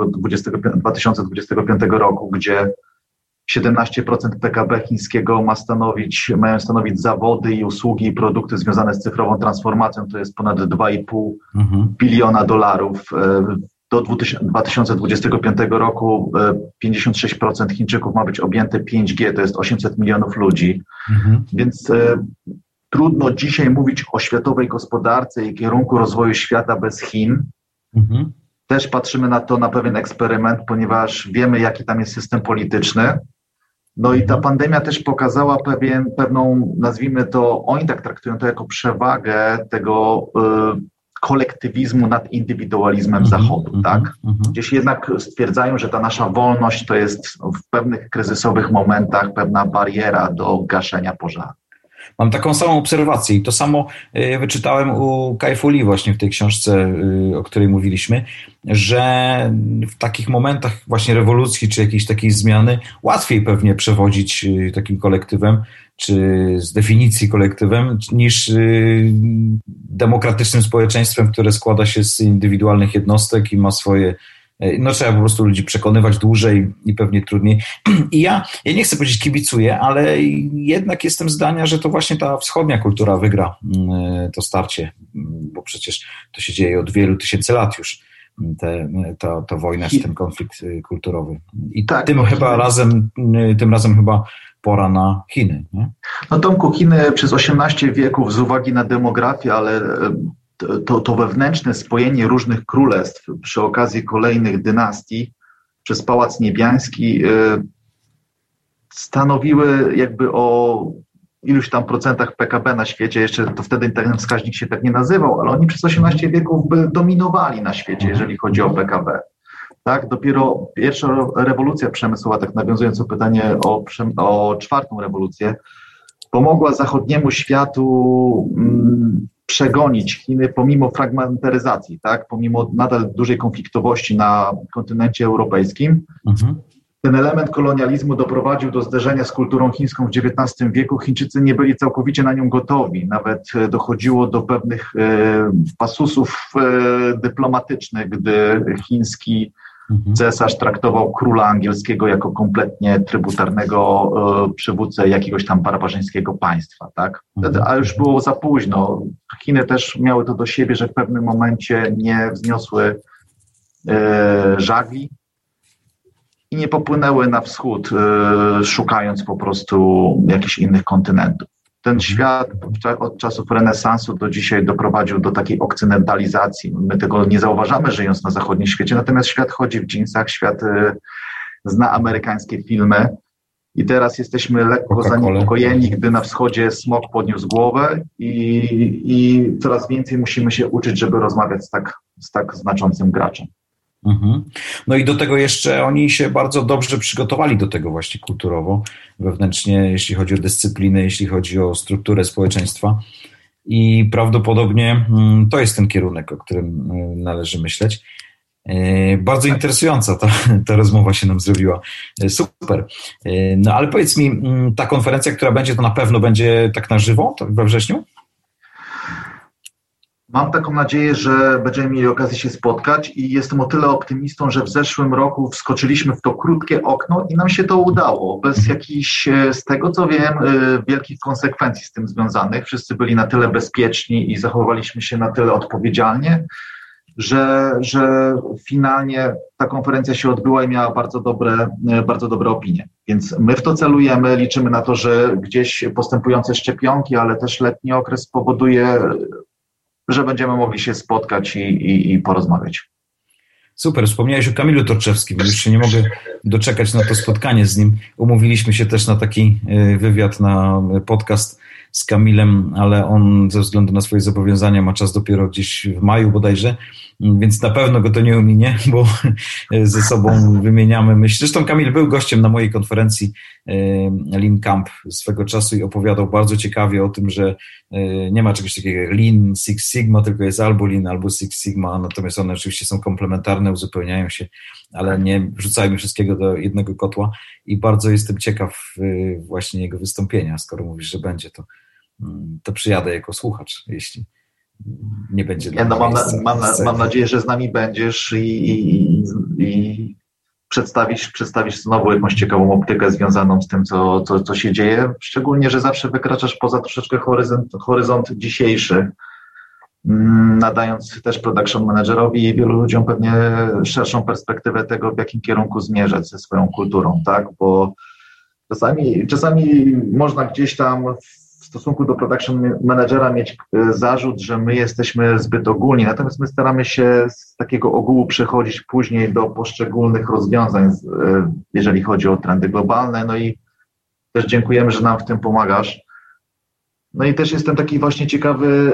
dwa tysiące dwudziestego piątego roku, gdzie siedemnaście procent P K B chińskiego ma stanowić, mają stanowić zawody i usługi i produkty związane z cyfrową transformacją, to jest ponad dwa i pół mhm. biliona dolarów. Do dwa tysiące dwudziestego piątego roku pięćdziesiąt sześć procent Chińczyków ma być objęte pięć G, to jest osiemset milionów ludzi, mhm. więc trudno dzisiaj mówić o światowej gospodarce i kierunku rozwoju świata bez Chin. Mhm. Też patrzymy na to, na pewien eksperyment, ponieważ wiemy, jaki tam jest system polityczny. No i ta pandemia też pokazała pewien, pewną, nazwijmy to, oni tak traktują to jako przewagę tego y, kolektywizmu nad indywidualizmem mm-hmm, Zachodu, mm-hmm, tak? Mm-hmm. Gdzieś jednak stwierdzają, że ta nasza wolność to jest w pewnych kryzysowych momentach pewna bariera do gaszenia pożaru. Mam taką samą obserwację i to samo wyczytałem u Kai-Fu Lee właśnie w tej książce, o której mówiliśmy, że w takich momentach właśnie rewolucji czy jakiejś takiej zmiany łatwiej pewnie przewodzić takim kolektywem czy z definicji kolektywem niż demokratycznym społeczeństwem, które składa się z indywidualnych jednostek i ma swoje. No trzeba po prostu ludzi przekonywać dłużej i pewnie trudniej. I ja, ja nie chcę powiedzieć kibicuję, ale jednak jestem zdania, że to właśnie ta wschodnia kultura wygra to starcie, bo przecież to się dzieje od wielu tysięcy lat już, te, ta, ta wojna czy ten konflikt kulturowy. I tak, tym chyba razem, tym razem chyba pora na Chiny. Nie? No Tomku, Chiny przez osiemnaście wieków z uwagi na demografię, ale To, to wewnętrzne spojenie różnych królestw przy okazji kolejnych dynastii przez Pałac Niebiański y, stanowiły jakby o iluś tam procentach P K B na świecie, jeszcze to wtedy ten wskaźnik się tak nie nazywał, ale oni przez osiemnaście wieków by dominowali na świecie, jeżeli chodzi o P K B. Tak, dopiero pierwsza rewolucja przemysłowa, tak nawiązując do pytania o, o czwartą rewolucję, pomogła zachodniemu światu mm, przegonić Chiny pomimo fragmentaryzacji, tak, pomimo nadal dużej konfliktowości na kontynencie europejskim. Mhm. ten element kolonializmu doprowadził do zderzenia z kulturą chińską w dziewiętnastym wieku. Chińczycy nie byli całkowicie na nią gotowi. Nawet dochodziło do pewnych pasusów dyplomatycznych, gdy chiński cesarz traktował króla angielskiego jako kompletnie trybutarnego przywódcę jakiegoś tam barbarzyńskiego państwa, tak? A już było za późno. Chiny też miały to do siebie, że w pewnym momencie nie wzniosły żagli i nie popłynęły na wschód, szukając po prostu jakichś innych kontynentów. Ten świat od czasów renesansu do dzisiaj doprowadził do takiej okcydentalizacji. My tego nie zauważamy, żyjąc na zachodnim świecie, natomiast świat chodzi w dżinsach, świat zna amerykańskie filmy i teraz jesteśmy lekko zaniepokojeni, gdy na wschodzie smog podniósł głowę i, i coraz więcej musimy się uczyć, żeby rozmawiać z tak, z tak znaczącym graczem. Mhm. No i do tego jeszcze oni się bardzo dobrze przygotowali do tego właśnie kulturowo, wewnętrznie, jeśli chodzi o dyscyplinę, jeśli chodzi o strukturę społeczeństwa i prawdopodobnie to jest ten kierunek, o którym należy myśleć. Bardzo interesująca ta, ta rozmowa się nam zrobiła. Super. No ale powiedz mi, ta konferencja, która będzie, to na pewno będzie tak na żywo we wrześniu? Mam taką nadzieję, że będziemy mieli okazję się spotkać i jestem o tyle optymistą, że w zeszłym roku wskoczyliśmy w to krótkie okno i nam się to udało. Bez jakichś, z tego co wiem, wielkich konsekwencji z tym związanych. Wszyscy byli na tyle bezpieczni i zachowaliśmy się na tyle odpowiedzialnie, że, że finalnie ta konferencja się odbyła i miała bardzo dobre, bardzo dobre opinie. Więc my w to celujemy, liczymy na to, że gdzieś postępujące szczepionki, ale też letni okres spowoduje, że będziemy mogli się spotkać i, i, i porozmawiać. Super, wspomniałeś o Kamilu Torczewskim, już się nie mogę doczekać na to spotkanie z nim. Umówiliśmy się też na taki wywiad, na podcast z Kamilem, ale on ze względu na swoje zobowiązania ma czas dopiero gdzieś w maju bodajże, więc na pewno go to nie ominie, bo ze sobą wymieniamy myśli. Zresztą Kamil był gościem na mojej konferencji Lean Camp swego czasu i opowiadał bardzo ciekawie o tym, że nie ma czegoś takiego jak Lean, Six Sigma, tylko jest albo Lean, albo Six Sigma, natomiast one oczywiście są komplementarne, uzupełniają się, ale nie wrzucajmy wszystkiego do jednego kotła i bardzo jestem ciekaw właśnie jego wystąpienia. Skoro mówisz, że będzie, to, to przyjadę jako słuchacz, jeśli nie będzie. Ja no, mam, miejsca, mam, mam nadzieję, że z nami będziesz i, i, i przedstawisz, przedstawisz znowu jakąś ciekawą optykę związaną z tym, co, co, co się dzieje. Szczególnie, że zawsze wykraczasz poza troszeczkę horyzont, horyzont dzisiejszy, nadając też production managerowi i wielu ludziom pewnie szerszą perspektywę tego, w jakim kierunku zmierzać ze swoją kulturą, tak? Bo czasami, czasami można gdzieś tam w stosunku do production managera mieć zarzut, że my jesteśmy zbyt ogólni, natomiast my staramy się z takiego ogółu przechodzić później do poszczególnych rozwiązań, jeżeli chodzi o trendy globalne, no i też dziękujemy, że nam w tym pomagasz. No i też jestem taki właśnie ciekawy,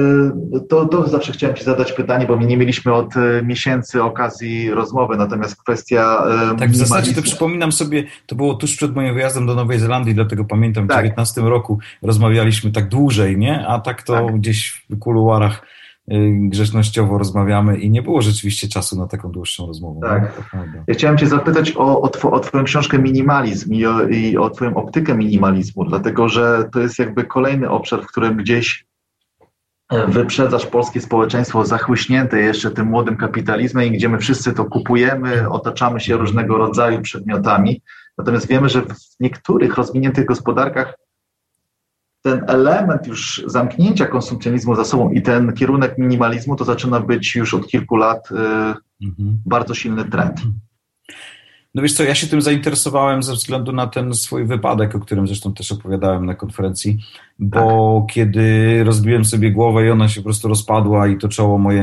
to, to zawsze chciałem Ci zadać pytanie, bo my nie mieliśmy od miesięcy okazji rozmowy, natomiast kwestia... Tak, w zasadzie to przypominam sobie, to było tuż przed moim wyjazdem do Nowej Zelandii, dlatego pamiętam, w tak. dziewiętnastym roku rozmawialiśmy tak dłużej, nie? A tak to tak. gdzieś w kuluarach grzecznościowo rozmawiamy i nie było rzeczywiście czasu na taką dłuższą rozmowę. Tak. No? Ja chciałem Cię zapytać o, o, two, o Twoją książkę Minimalizm i o, i o Twoją optykę minimalizmu, dlatego że to jest jakby kolejny obszar, w którym gdzieś wyprzedzasz polskie społeczeństwo zachłyśnięte jeszcze tym młodym kapitalizmem i gdzie my wszyscy to kupujemy, otaczamy się różnego rodzaju przedmiotami, natomiast wiemy, że w niektórych rozwiniętych gospodarkach ten element już zamknięcia konsumpcjonizmu za sobą i ten kierunek minimalizmu to zaczyna być już od kilku lat y, mhm. bardzo silny trend. No wiesz co, ja się tym zainteresowałem ze względu na ten swój wypadek, o którym zresztą też opowiadałem na konferencji, bo tak. kiedy rozbiłem sobie głowę i ona się po prostu rozpadła i to czoło moje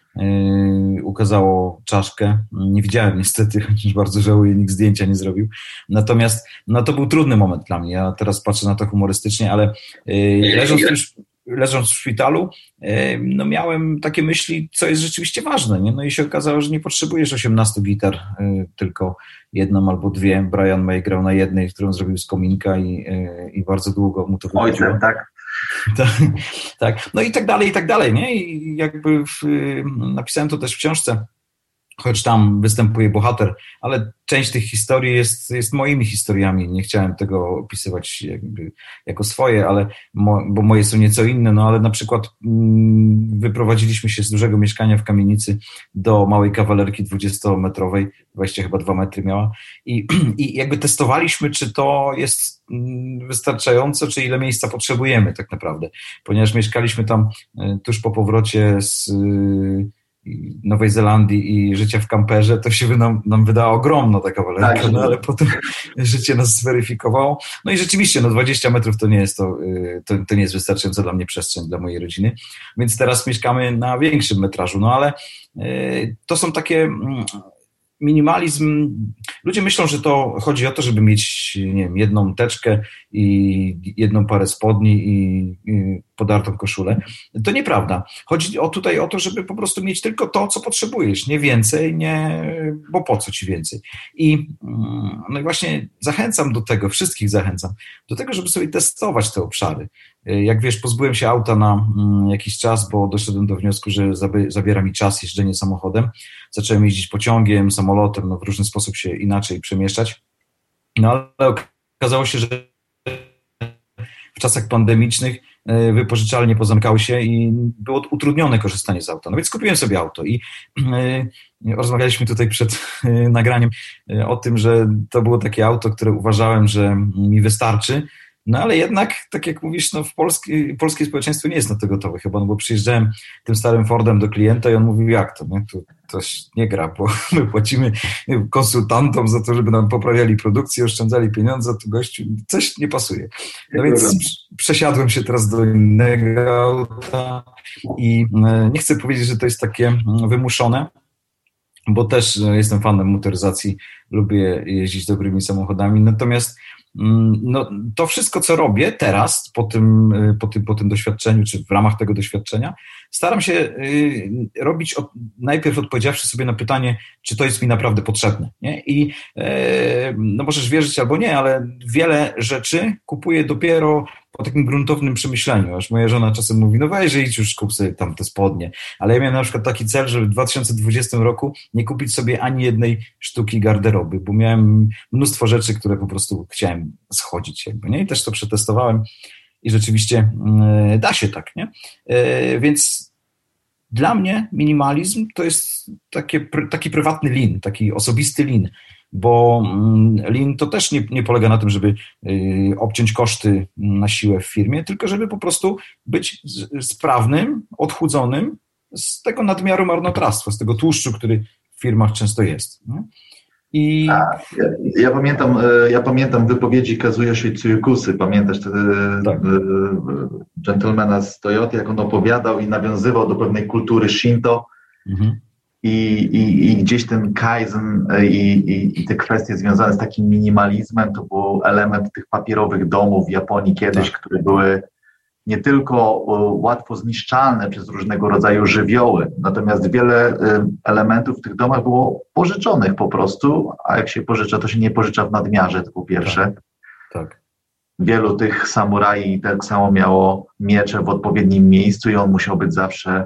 Yy, ukazało czaszkę. Nie widziałem niestety, chociaż bardzo żałuję, nikt zdjęcia nie zrobił. Natomiast no, to był trudny moment dla mnie. Ja teraz patrzę na to humorystycznie, ale yy, leżąc, już, leżąc w szpitalu, yy, no, miałem takie myśli, co jest rzeczywiście ważne. Nie? No i się okazało, że nie potrzebujesz osiemnastu gitar, yy, tylko jedną albo dwie. Brian May grał na jednej, którą zrobił z kominka i, yy, i bardzo długo mu to wychodziło. Ojcem, tak. Tak, tak, no i tak dalej, i tak dalej, nie? I jakby w, napisałem to też w książce, choć tam występuje bohater, ale część tych historii jest, jest moimi historiami. Nie chciałem tego opisywać jakby jako swoje, ale mo, bo moje są nieco inne, no ale na przykład mm, wyprowadziliśmy się z dużego mieszkania w kamienicy do małej kawalerki dwudziestometrowej, dwadzieścia chyba dwa metry miała i, i jakby testowaliśmy, czy to jest mm, wystarczająco, czy ile miejsca potrzebujemy tak naprawdę, ponieważ mieszkaliśmy tam y, tuż po powrocie z y, Nowej Zelandii i życia w kamperze, to się nam, nam wydała ogromna ta kawalerka, tak, no ale potem życie nas zweryfikowało. No i rzeczywiście, no dwadzieścia metrów to nie jest to, to, to nie jest wystarczająca dla mnie przestrzeń, dla mojej rodziny, więc teraz mieszkamy na większym metrażu, no ale to są takie minimalizm. Ludzie myślą, że to chodzi o to, żeby mieć, nie wiem, jedną teczkę i jedną parę spodni i, i podartą koszulę. To nieprawda. Chodzi o tutaj o to, żeby po prostu mieć tylko to, co potrzebujesz, nie więcej, nie, bo po co ci więcej. I, no i właśnie zachęcam do tego, wszystkich zachęcam do tego, żeby sobie testować te obszary. Jak wiesz, pozbyłem się auta na jakiś czas, bo doszedłem do wniosku, że zabiera mi czas jeżdżenie samochodem. Zacząłem jeździć pociągiem, samolotem, no w różny sposób się inaczej przemieszczać. No ale okazało się, że w czasach pandemicznych wypożyczalnie pozamykały się i było utrudnione korzystanie z auta. No więc kupiłem sobie auto i yy, rozmawialiśmy tutaj przed yy, nagraniem yy, o tym, że to było takie auto, które uważałem, że mi wystarczy. No ale jednak, tak jak mówisz, no w polskie, polskie społeczeństwo nie jest na to gotowe chyba, no bo przyjeżdżałem tym starym Fordem do klienta i on mówił, jak to, nie? To, to nie gra, bo my płacimy konsultantom za to, żeby nam poprawiali produkcję, oszczędzali pieniądze, a tu gościu coś nie pasuje. No więc przesiadłem się teraz do innego auta i nie chcę powiedzieć, że to jest takie wymuszone, bo też jestem fanem motoryzacji, lubię jeździć dobrymi samochodami, natomiast no, to wszystko, co robię teraz po tym, po tym, po tym doświadczeniu, czy w ramach tego doświadczenia, staram się y, robić od, najpierw odpowiedziawszy sobie na pytanie, czy to jest mi naprawdę potrzebne. Nie? I y, no możesz wierzyć albo nie, ale wiele rzeczy kupuję dopiero po takim gruntownym przemyśleniu, aż moja żona czasem mówi, no weź, idź już kup sobie tam te spodnie, ale ja miałem na przykład taki cel, żeby w dwa tysiące dwudziestym roku nie kupić sobie ani jednej sztuki garderoby, bo miałem mnóstwo rzeczy, które po prostu chciałem schodzić jakby, nie? I też to przetestowałem i rzeczywiście yy, da się tak, nie? Yy, więc dla mnie minimalizm to jest takie, taki prywatny lean, taki osobisty lean, bo lean to też nie, nie polega na tym, żeby y, obciąć koszty na siłę w firmie, tylko żeby po prostu być sprawnym, odchudzonym z tego nadmiaru marnotrawstwa, z tego tłuszczu, który w firmach często jest. Nie? I... Tak, ja, ja pamiętam ja pamiętam wypowiedzi Kazuyoshi Tsuyokusy, pamiętasz wtedy tak. Gentlemana z Toyoty, jak on opowiadał i nawiązywał do pewnej kultury Shinto, mhm. I, i, i gdzieś ten kaizen i, i, i te kwestie związane z takim minimalizmem to był element tych papierowych domów w Japonii kiedyś, tak. które były nie tylko łatwo zniszczalne przez różnego rodzaju żywioły, natomiast wiele elementów w tych domach było pożyczonych po prostu, a jak się pożycza, to się nie pożycza w nadmiarze, to po pierwsze. Tak. Tak. Wielu tych samuraj tak samo miało miecze w odpowiednim miejscu i on musiał być zawsze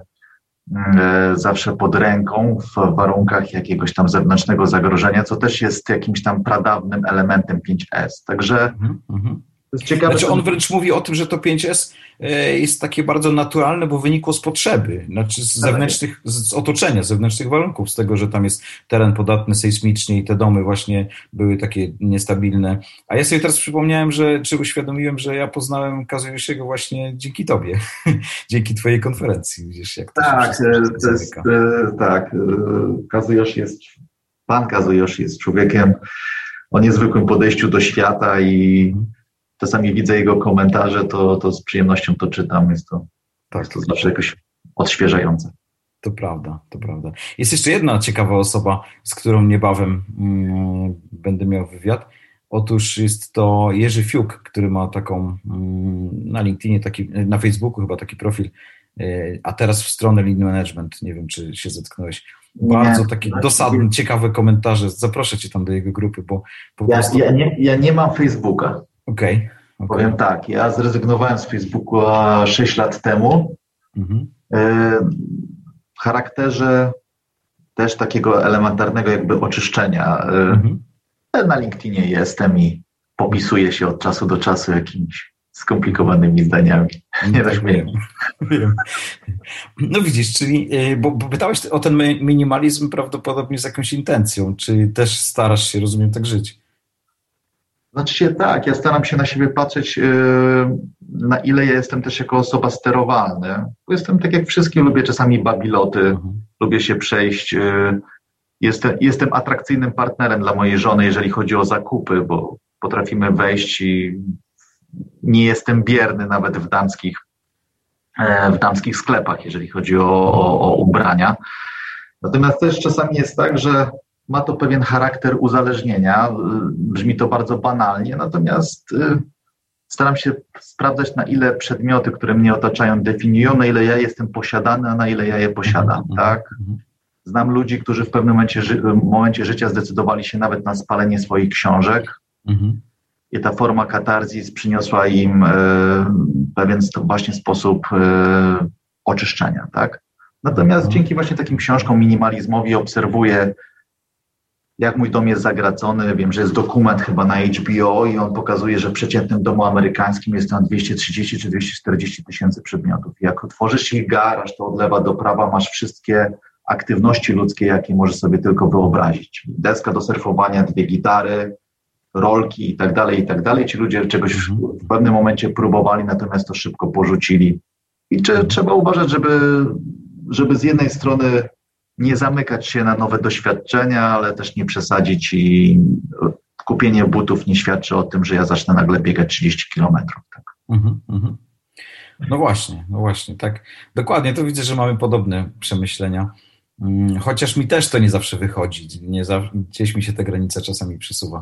zawsze pod ręką w warunkach jakiegoś tam zewnętrznego zagrożenia, co też jest jakimś tam pradawnym elementem pięć S. Także mm-hmm. to jest ciekawe. Znaczy on wręcz mówi o tym, że to pięć S jest takie bardzo naturalne, bo wynikło z potrzeby, znaczy z zewnętrznych, z otoczenia, z zewnętrznych warunków, z tego, że tam jest teren podatny sejsmicznie i te domy właśnie były takie niestabilne. A ja sobie teraz przypomniałem, że, czy uświadomiłem, że ja poznałem Kazuyoshiego właśnie dzięki tobie, dzięki twojej konferencji. Widzisz, jak to tak, to jest, tak, Kazuyoshi jest, pan Kazuyoshi jest człowiekiem o niezwykłym podejściu do świata i czasami widzę jego komentarze, to, to z przyjemnością to czytam. Jest to, tak, jest to zawsze jakoś odświeżające. To prawda, to prawda. Jest jeszcze jedna ciekawa osoba, z którą niebawem mm, będę miał wywiad. Otóż jest to Jerzy Fiuk, który ma taką mm, na LinkedInie, taki, na Facebooku chyba taki profil, yy, a teraz w stronę Lean Management. Nie wiem, czy się zetknąłeś. Bardzo nie, takie dosadne, ciekawe komentarze. Zaproszę cię tam do jego grupy, bo po ja, prostu... Ja nie, ja nie mam Facebooka. Okej. Okay. Okay. Powiem tak, ja zrezygnowałem z Facebooka sześć lat temu mhm. w charakterze też takiego elementarnego jakby oczyszczenia. Mhm. Na LinkedInie jestem i popisuję się od czasu do czasu jakimiś skomplikowanymi zdaniami. Nie tak wiem. wiem. No widzisz, czyli, bo, bo pytałeś o ten minimalizm prawdopodobnie z jakąś intencją, czy też starasz się, rozumiem, tak żyć? Znaczy się tak, ja staram się na siebie patrzeć, na ile ja jestem też jako osoba sterowalny. Jestem tak jak wszystkim, lubię czasami babiloty, mhm. lubię się przejść. Jestem, jestem atrakcyjnym partnerem dla mojej żony, jeżeli chodzi o zakupy, bo potrafimy wejść i nie jestem bierny nawet w damskich, w damskich sklepach, jeżeli chodzi o, o, o ubrania. Natomiast też czasami jest tak, że ma to pewien charakter uzależnienia. Brzmi to bardzo banalnie, natomiast staram się sprawdzać, na ile przedmioty, które mnie otaczają, definiują, na ile ja jestem posiadany, a na ile ja je posiadam, tak? Znam ludzi, którzy w pewnym momencie, ży- momencie życia zdecydowali się nawet na spalenie swoich książek mhm. i ta forma katarzis przyniosła im e, pewien właśnie sposób e, oczyszczenia, tak? Natomiast mhm. dzięki właśnie takim książkom, minimalizmowi obserwuję, jak mój dom jest zagracony. Wiem, że jest dokument chyba na H B O i on pokazuje, że w przeciętnym domu amerykańskim jest tam dwieście trzydzieści czy dwieście czterdzieści tysięcy przedmiotów. Jak otworzysz ich garaż, to od lewa do prawa masz wszystkie aktywności ludzkie, jakie możesz sobie tylko wyobrazić. Deska do surfowania, dwie gitary, rolki i tak dalej, i tak dalej. Ci ludzie czegoś w pewnym momencie próbowali, natomiast to szybko porzucili. I czy, trzeba uważać, żeby, żeby z jednej strony nie zamykać się na nowe doświadczenia, ale też nie przesadzić i kupienie butów nie świadczy o tym, że ja zacznę nagle biegać trzydzieści kilometrów. Tak. Mhm, mhm. No właśnie, no właśnie, tak. Dokładnie, to widzę, że mamy podobne przemyślenia. Chociaż mi też to nie zawsze wychodzi. Nie zawsze, gdzieś mi się ta granica czasami przesuwa.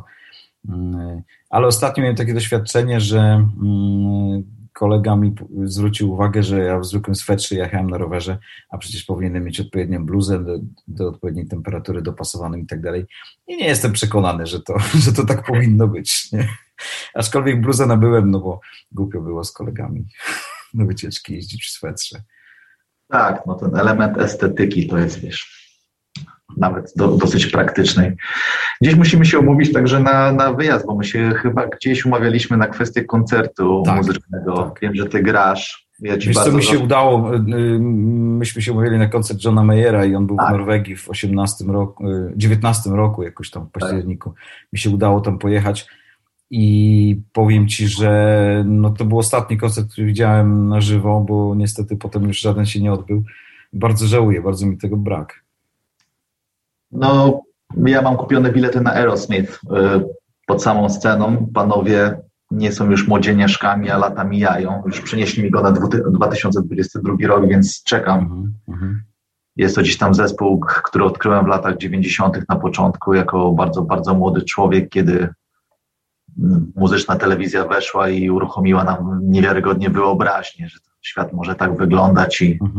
Ale ostatnio miałem takie doświadczenie, że kolega mi zwrócił uwagę, że ja w zwykłym swetrze jechałem na rowerze, a przecież powinienem mieć odpowiednią bluzę do, do odpowiedniej temperatury dopasowaną i tak dalej. I nie jestem przekonany, że to, że to tak powinno być. Nie? Aczkolwiek bluzę nabyłem, no bo głupio było z kolegami na wycieczki jeździć w swetrze. Tak, no ten element estetyki to jest, wiesz, nawet do, dosyć praktycznej. Gdzieś musimy się umówić także na, na wyjazd, bo my się chyba gdzieś umawialiśmy na kwestię koncertu tak, muzycznego. Tak. Wiem, że ty grasz. Ja ci Wiesz bardzo co, mi się udało, myśmy się umawiali na koncert Johna Mayera i on był tak. w Norwegii w osiemnastym roku, dziewiętnastym roku, jakoś tam w październiku. Tak. Mi się udało tam pojechać i powiem ci, że no to był ostatni koncert, który widziałem na żywo, bo niestety potem już żaden się nie odbył. Bardzo żałuję, bardzo mi tego brak. No, ja mam kupione bilety na Aerosmith pod samą sceną. Panowie nie są już młodzieniaszkami, a lata mijają. Już przenieśli mi go na dwa tysiące dwudziesty drugi rok, więc czekam. Mm-hmm. Jest to gdzieś tam zespół, który odkryłem w latach dziewięćdziesiątych na początku jako bardzo, bardzo młody człowiek, kiedy muzyczna telewizja weszła i uruchomiła nam niewiarygodnie wyobraźnię, że świat może tak wyglądać i mm-hmm.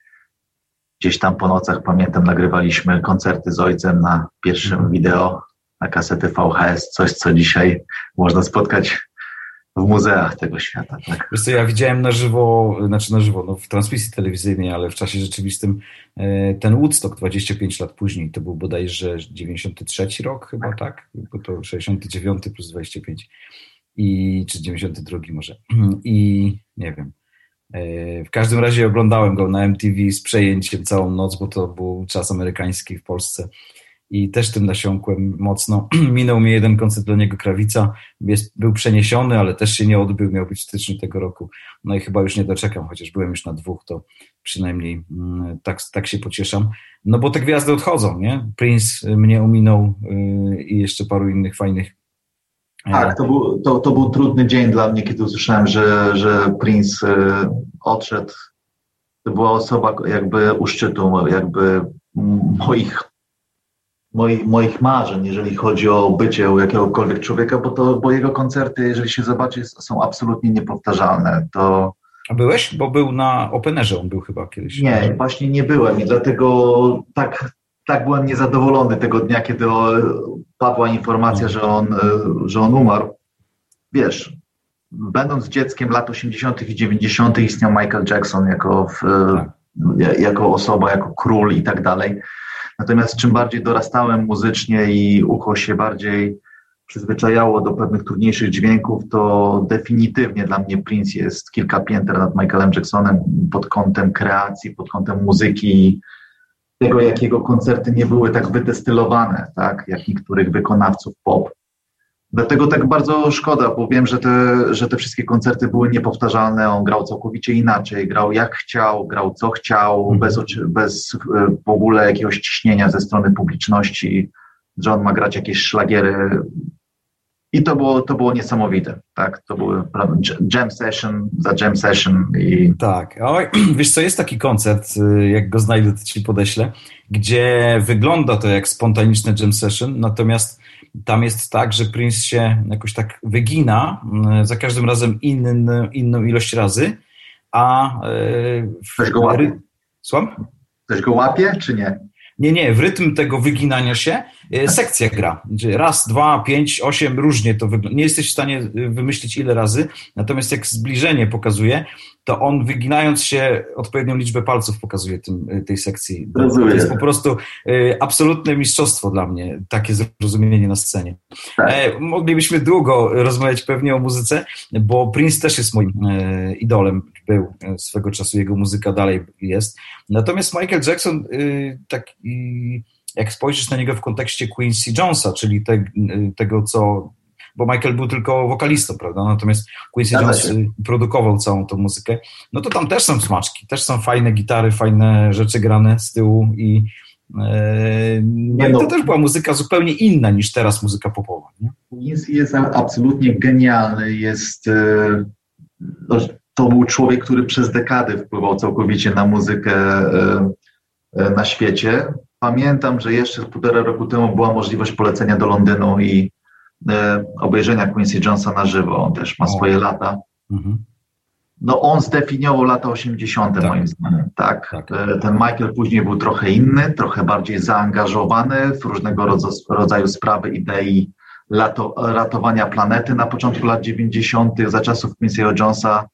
gdzieś tam po nocach, pamiętam, nagrywaliśmy koncerty z ojcem na pierwszym wideo, na kasety V H S, coś, co dzisiaj można spotkać w muzeach tego świata. Tak? Wiesz co, ja widziałem na żywo, znaczy na żywo, no w transmisji telewizyjnej, ale w czasie rzeczywistym ten Woodstock dwadzieścia pięć lat później, to był bodajże dziewięćdziesiąty trzeci rok chyba, tak? Bo to sześćdziesiąty dziewiąty plus dwadzieścia pięć, i, czy dziewięćdziesiąty drugi może. I nie wiem. W każdym razie oglądałem go na M T V z przejęciem całą noc, bo to był czas amerykański w Polsce i też tym nasiąkłem mocno. Minął mnie jeden koncert Leniego Krawica, jest, był przeniesiony, ale też się nie odbył, miał być w styczniu tego roku. No i chyba już nie doczekam, chociaż byłem już na dwóch, to przynajmniej mm, tak, tak się pocieszam. No bo te gwiazdy odchodzą, nie? Prince mnie ominął yy, i jeszcze paru innych fajnych. Tak, to był, to, to był trudny dzień dla mnie, kiedy usłyszałem, że, że Prince y, odszedł. To była osoba jakby u szczytu, jakby moich, moich, moich marzeń, jeżeli chodzi o bycie u jakiegokolwiek człowieka, bo, to, bo jego koncerty, jeżeli się zobaczy, są absolutnie niepowtarzalne. To... A byłeś? Bo był na Openerze, on był chyba kiedyś. Nie, właśnie nie byłem i dlatego tak... Tak byłem niezadowolony tego dnia, kiedy padła informacja, że on, że on umarł. Wiesz, będąc dzieckiem lat osiemdziesiątych i dziewięćdziesiątych istniał Michael Jackson jako, w, jako osoba, jako król i tak dalej. Natomiast czym bardziej dorastałem muzycznie i ucho się bardziej przyzwyczajało do pewnych trudniejszych dźwięków, to definitywnie dla mnie Prince jest kilka pięter nad Michaelem Jacksonem pod kątem kreacji, pod kątem muzyki, tego jak jego koncerty nie były tak wydestylowane, tak, jak niektórych wykonawców pop. Dlatego tak bardzo szkoda, bo wiem, że te, że te wszystkie koncerty były niepowtarzalne, on grał całkowicie inaczej, grał jak chciał, grał co chciał, bez, bez w ogóle jakiegoś ciśnienia ze strony publiczności, że on ma grać jakieś szlagiery i to było, to było niesamowite, tak, to były jam session za jam session i... Tak, oj, wiesz co, jest taki koncert, jak go znajdę, to ci podeślę, gdzie wygląda to jak spontaniczne jam session, natomiast tam jest tak, że Prince się jakoś tak wygina za każdym razem inny, inną ilość razy, a... Ktoś go łapie? Słucham? Ktoś go łapie, czy nie? Nie, nie, w rytm tego wyginania się sekcja gra. Raz, dwa, pięć, osiem, różnie to wygląda. Nie jesteś w stanie wymyślić ile razy, natomiast jak zbliżenie pokazuje, to on wyginając się odpowiednią liczbę palców pokazuje tym, tej sekcji. To jest po prostu absolutne mistrzostwo dla mnie, takie zrozumienie na scenie. Tak. Moglibyśmy długo rozmawiać pewnie o muzyce, bo Prince też jest moim idolem, był swego czasu, jego muzyka dalej jest. Natomiast Michael Jackson, tak jak spojrzysz na niego w kontekście Quincy Jonesa, czyli te, tego, co... Bo Michael był tylko wokalistą, prawda? Natomiast Quincy Jones produkował całą tą muzykę. No to tam też są smaczki, też są fajne gitary, fajne rzeczy grane z tyłu i, e, no i to też była muzyka zupełnie inna niż teraz muzyka popowa. Nie? Quincy jest absolutnie genialny, jest... E, to był człowiek, który przez dekady wpływał całkowicie na muzykę e, e, na świecie. Pamiętam, że jeszcze półtora roku temu była możliwość polecenia do Londynu i e, obejrzenia Quincy Jonesa na żywo. On też ma swoje lata. Mhm. No on zdefiniował lata osiemdziesiąte tak. moim zdaniem. Tak? tak. E, ten Michael później był trochę inny, trochę bardziej zaangażowany w różnego rodzaju sprawy, idei lato, ratowania planety na początku lat dziewięćdziesiątych za czasów Quincy'ego Jonesa.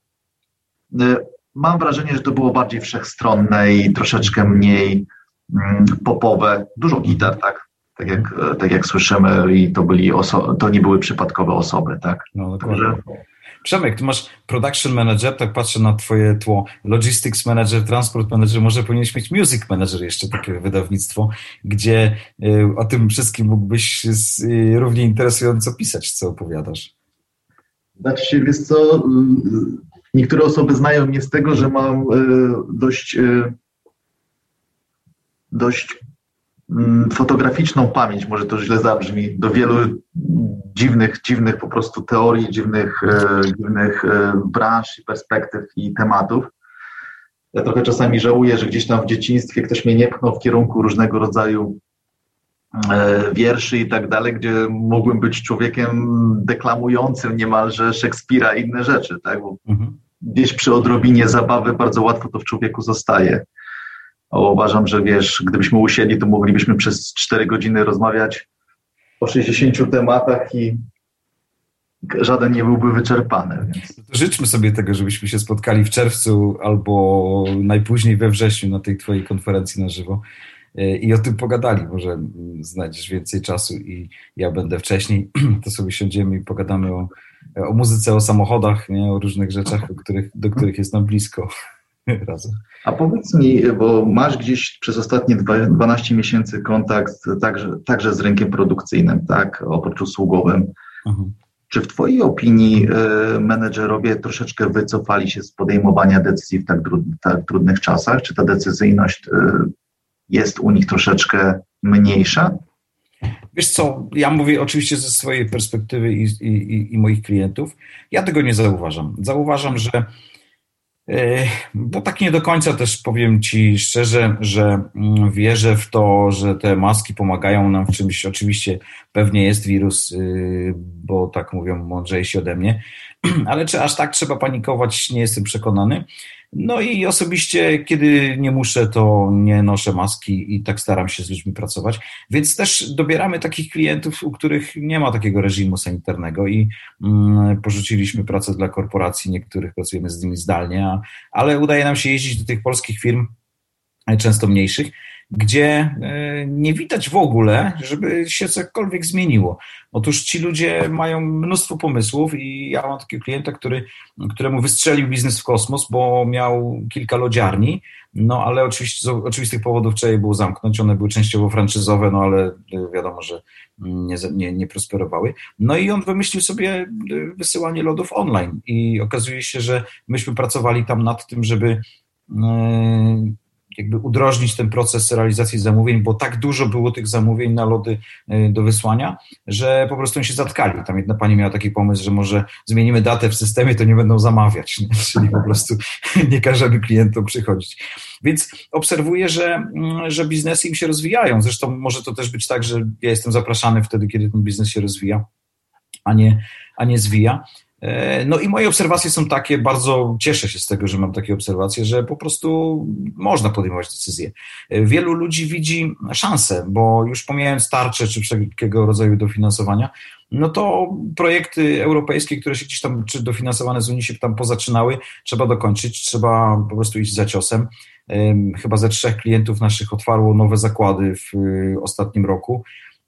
E, mam wrażenie, że to było bardziej wszechstronne i troszeczkę mniej popowe, dużo gitar, tak? Tak jak, tak jak słyszymy i to byli oso- to nie były przypadkowe osoby, tak? No, Także... Przemek, ty masz production manager, tak patrzę na twoje tło, logistics manager, transport manager, może powinieneś mieć music manager jeszcze, takie wydawnictwo, gdzie y, o tym wszystkim mógłbyś y, równie interesująco pisać, co opowiadasz. Znaczy się, wiesz co, y, niektóre osoby znają mnie z tego, że mam y, dość y, dość mm, fotograficzną pamięć, może to źle zabrzmi, do wielu dziwnych, dziwnych po prostu teorii, dziwnych, e, dziwnych e, branż i perspektyw i tematów. Ja trochę czasami żałuję, że gdzieś tam w dzieciństwie ktoś mnie nie pchnął w kierunku różnego rodzaju e, wierszy i tak dalej, gdzie mógłbym być człowiekiem deklamującym niemalże Szekspira i inne rzeczy, tak? Bo mhm. gdzieś przy odrobinie zabawy bardzo łatwo to w człowieku zostaje. O, uważam, że wiesz, gdybyśmy usiedli, to moglibyśmy przez cztery godziny rozmawiać o sześćdziesięciu tematach i żaden nie byłby wyczerpany. Więc... Życzmy sobie tego, żebyśmy się spotkali w czerwcu albo najpóźniej we wrześniu na tej twojej konferencji na żywo i o tym pogadali. Może znajdziesz więcej czasu i ja będę wcześniej, to sobie siądziemy i pogadamy o, o muzyce, o samochodach, nie? O różnych rzeczach, o których, do których jest nam blisko. Razem. A powiedz mi, bo masz gdzieś przez ostatnie dwanaście miesięcy kontakt także, także z rynkiem produkcyjnym, tak, oprócz usługowym. Mhm. Czy w twojej opinii y, menedżerowie troszeczkę wycofali się z podejmowania decyzji w tak, trud, tak trudnych czasach? Czy ta decyzyjność y, jest u nich troszeczkę mniejsza? Wiesz co, ja mówię oczywiście ze swojej perspektywy i, i, i moich klientów. Ja tego nie zauważam. Zauważam, że bo tak nie do końca też powiem ci szczerze, że wierzę w to, że te maski pomagają nam w czymś. Oczywiście pewnie jest wirus, bo tak mówią mądrzejsi ode mnie, ale czy aż tak trzeba panikować, nie jestem przekonany. No i osobiście, kiedy nie muszę, to nie noszę maski i tak staram się z ludźmi pracować. Więc też dobieramy takich klientów, u których nie ma takiego reżimu sanitarnego i mm, porzuciliśmy pracę dla korporacji, niektórych pracujemy z nimi zdalnie, a, ale udaje nam się jeździć do tych polskich firm, często mniejszych, gdzie nie widać w ogóle, żeby się cokolwiek zmieniło. Otóż ci ludzie mają mnóstwo pomysłów i ja mam takiego klienta, który, któremu wystrzelił biznes w kosmos, bo miał kilka lodziarni, no ale oczywiście z oczywistych powodów trzeba je było zamknąć, one były częściowo franczyzowe, no ale wiadomo, że nie, nie, nie prosperowały. No i on wymyślił sobie wysyłanie lodów online i okazuje się, że myśmy pracowali tam nad tym, żeby jakby udrożnić ten proces realizacji zamówień, bo tak dużo było tych zamówień na lody do wysłania, że po prostu oni się zatkali. Tam jedna pani miała taki pomysł, że może zmienimy datę w systemie, to nie będą zamawiać, nie? Czyli po prostu nie każemy klientom przychodzić. Więc obserwuję, że, że biznesy im się rozwijają. Zresztą może to też być tak, że ja jestem zapraszany wtedy, kiedy ten biznes się rozwija, a nie, a nie zwija. No i moje obserwacje są takie, bardzo cieszę się z tego, że mam takie obserwacje, że po prostu można podejmować decyzje. Wielu ludzi widzi szansę, bo już pomijając tarcze czy wszelkiego rodzaju dofinansowania, no to projekty europejskie, które się gdzieś tam, czy dofinansowane z Unii się tam pozaczynały, trzeba dokończyć, trzeba po prostu iść za ciosem. Chyba ze trzech klientów naszych otwarło nowe zakłady w ostatnim roku,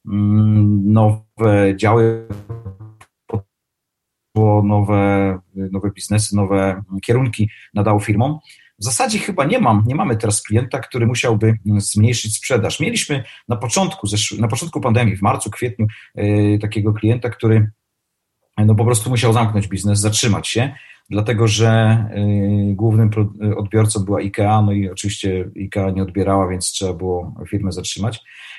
nowe działy, nowe, nowe biznesy, nowe kierunki nadało firmom. W zasadzie chyba nie mam, nie mamy teraz klienta, który musiałby zmniejszyć sprzedaż. Mieliśmy na początku, na początku pandemii, w marcu, kwietniu, yy, takiego klienta, który no po prostu musiał zamknąć biznes, zatrzymać się, dlatego że yy, głównym odbiorcą była IKEA, no i oczywiście IKEA nie odbierała, więc trzeba było firmę zatrzymać.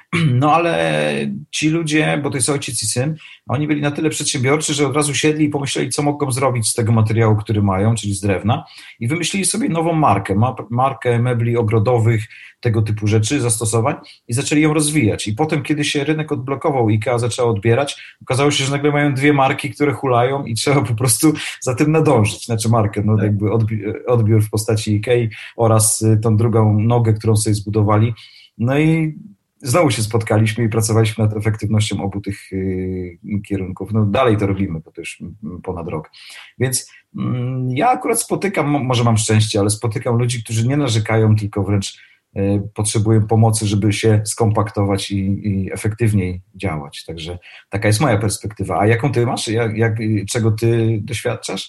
No ale ci ludzie, bo to jest ojciec i syn, oni byli na tyle przedsiębiorczy, że od razu siedli i pomyśleli, co mogą zrobić z tego materiału, który mają, czyli z drewna, i wymyślili sobie nową markę, markę mebli ogrodowych, tego typu rzeczy, zastosowań, i zaczęli ją rozwijać. I potem, kiedy się rynek odblokował, IKEA zaczęła odbierać, okazało się, że nagle mają dwie marki, które hulają i trzeba po prostu za tym nadążyć. Znaczy markę, no jakby odbiór w postaci IKEA oraz tą drugą nogę, którą sobie zbudowali. No i znowu się spotkaliśmy i pracowaliśmy nad efektywnością obu tych y, kierunków. No dalej to robimy, bo to już ponad rok. Więc y, ja akurat spotykam, może mam szczęście, ale spotykam ludzi, którzy nie narzekają, tylko wręcz y, potrzebują pomocy, żeby się skompaktować i, i efektywniej działać. Także taka jest moja perspektywa. A jaką ty masz? Jak, jak, czego ty doświadczasz?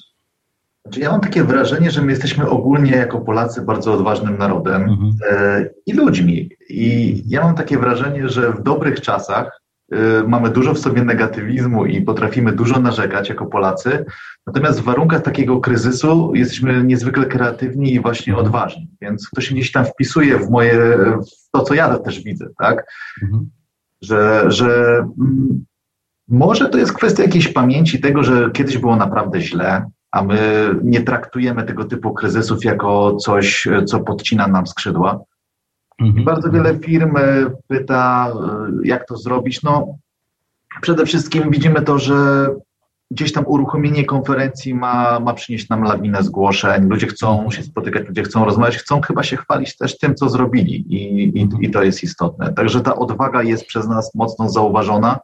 Ja mam takie wrażenie, że my jesteśmy ogólnie jako Polacy bardzo odważnym narodem mhm. i ludźmi. I ja mam takie wrażenie, że w dobrych czasach mamy dużo w sobie negatywizmu i potrafimy dużo narzekać jako Polacy, natomiast w warunkach takiego kryzysu jesteśmy niezwykle kreatywni i właśnie odważni. Więc to się gdzieś tam wpisuje w moje, w to, co ja też widzę, tak? Mhm. Że, że m, może to jest kwestia jakiejś pamięci tego, że kiedyś było naprawdę źle, a my nie traktujemy tego typu kryzysów jako coś, co podcina nam skrzydła. Mhm. I bardzo wiele firm pyta, jak to zrobić. No, przede wszystkim widzimy to, że gdzieś tam uruchomienie konferencji ma, ma przynieść nam lawinę zgłoszeń. Ludzie chcą się spotykać, ludzie chcą rozmawiać, chcą chyba się chwalić też tym, co zrobili i, i, i to jest istotne. Także ta odwaga jest przez nas mocno zauważona.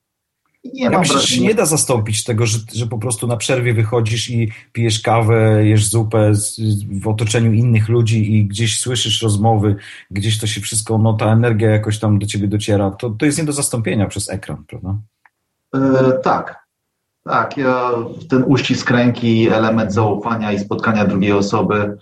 Nie ja myślę, że się nie da zastąpić tego, że, że po prostu na przerwie wychodzisz i pijesz kawę, jesz zupę z, w otoczeniu innych ludzi i gdzieś słyszysz rozmowy, gdzieś to się wszystko, no ta energia jakoś tam do ciebie dociera. To, to jest nie do zastąpienia przez ekran, prawda? E, tak, tak. Ja, ten uścisk ręki, element zaufania i spotkania drugiej osoby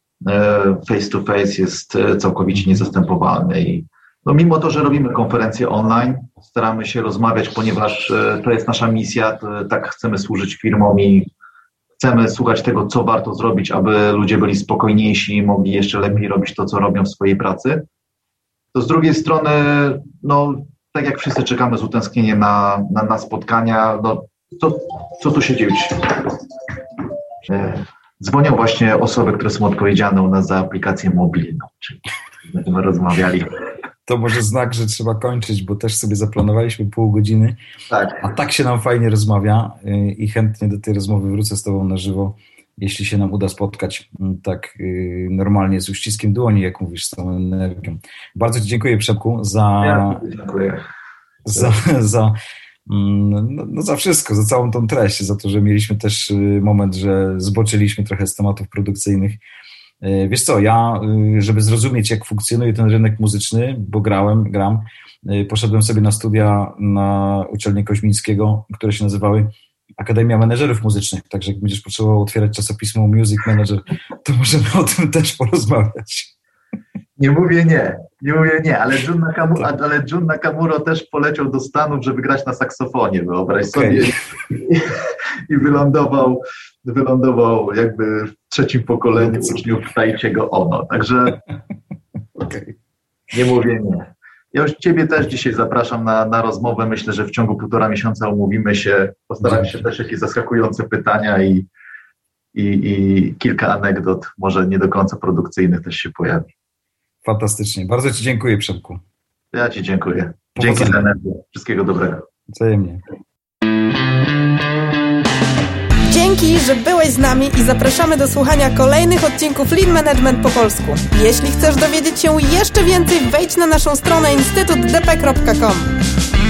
e, face to face jest całkowicie niezastępowalny i no mimo to, że robimy konferencje online, staramy się rozmawiać, ponieważ to jest nasza misja, tak chcemy służyć firmom i chcemy słuchać tego, co warto zrobić, aby ludzie byli spokojniejsi i mogli jeszcze lepiej robić to, co robią w swojej pracy. To z drugiej strony, no tak jak wszyscy czekamy z utęsknieniem na, na, na spotkania, no co, co tu się dzieje? Dzwonią właśnie osoby, które są odpowiedzialne u nas za aplikację mobilną, czyli będziemy rozmawiali. To może znak, że trzeba kończyć, bo też sobie zaplanowaliśmy pół godziny, tak. A tak się nam fajnie rozmawia i chętnie do tej rozmowy wrócę z tobą na żywo, jeśli się nam uda spotkać tak normalnie z uściskiem dłoni, jak mówisz, z tą energią. Bardzo ci dziękuję, Przemku, za, ja, dziękuję. za, za, no, no za wszystko, za całą tą treść, za to, że mieliśmy też moment, że zboczyliśmy trochę z tematów produkcyjnych. Wiesz co, ja, żeby zrozumieć, jak funkcjonuje ten rynek muzyczny, bo grałem, gram, poszedłem sobie na studia na uczelnię Koźmińskiego, które się nazywały Akademia Menedżerów Muzycznych, także jak będziesz potrzebował otwierać czasopismo Music Manager, to możemy o tym też porozmawiać. Nie mówię nie, nie mówię nie, ale Jun Nakamura, ale Jun Nakamura też poleciał do Stanów, żeby grać na saksofonie, wyobraź okay. sobie. I, i wylądował, wylądował jakby w trzecim pokoleniu uczniów Taichiego Ono, także okay. nie mówię nie. Ja już Ciebie też dzisiaj zapraszam na, na rozmowę. Myślę, że w ciągu półtora miesiąca umówimy się. Postaram się też jakieś zaskakujące pytania i, i, i kilka anegdot, może nie do końca produkcyjnych, też się pojawi. Fantastycznie. Bardzo Ci dziękuję, Przemku. Ja Ci dziękuję. Dzięki za energię. Wszystkiego dobrego. Wzajemnie. Dzięki, że byłeś z nami i zapraszamy do słuchania kolejnych odcinków Lean Management po polsku. Jeśli chcesz dowiedzieć się jeszcze więcej, wejdź na naszą stronę instytut d p kropka com.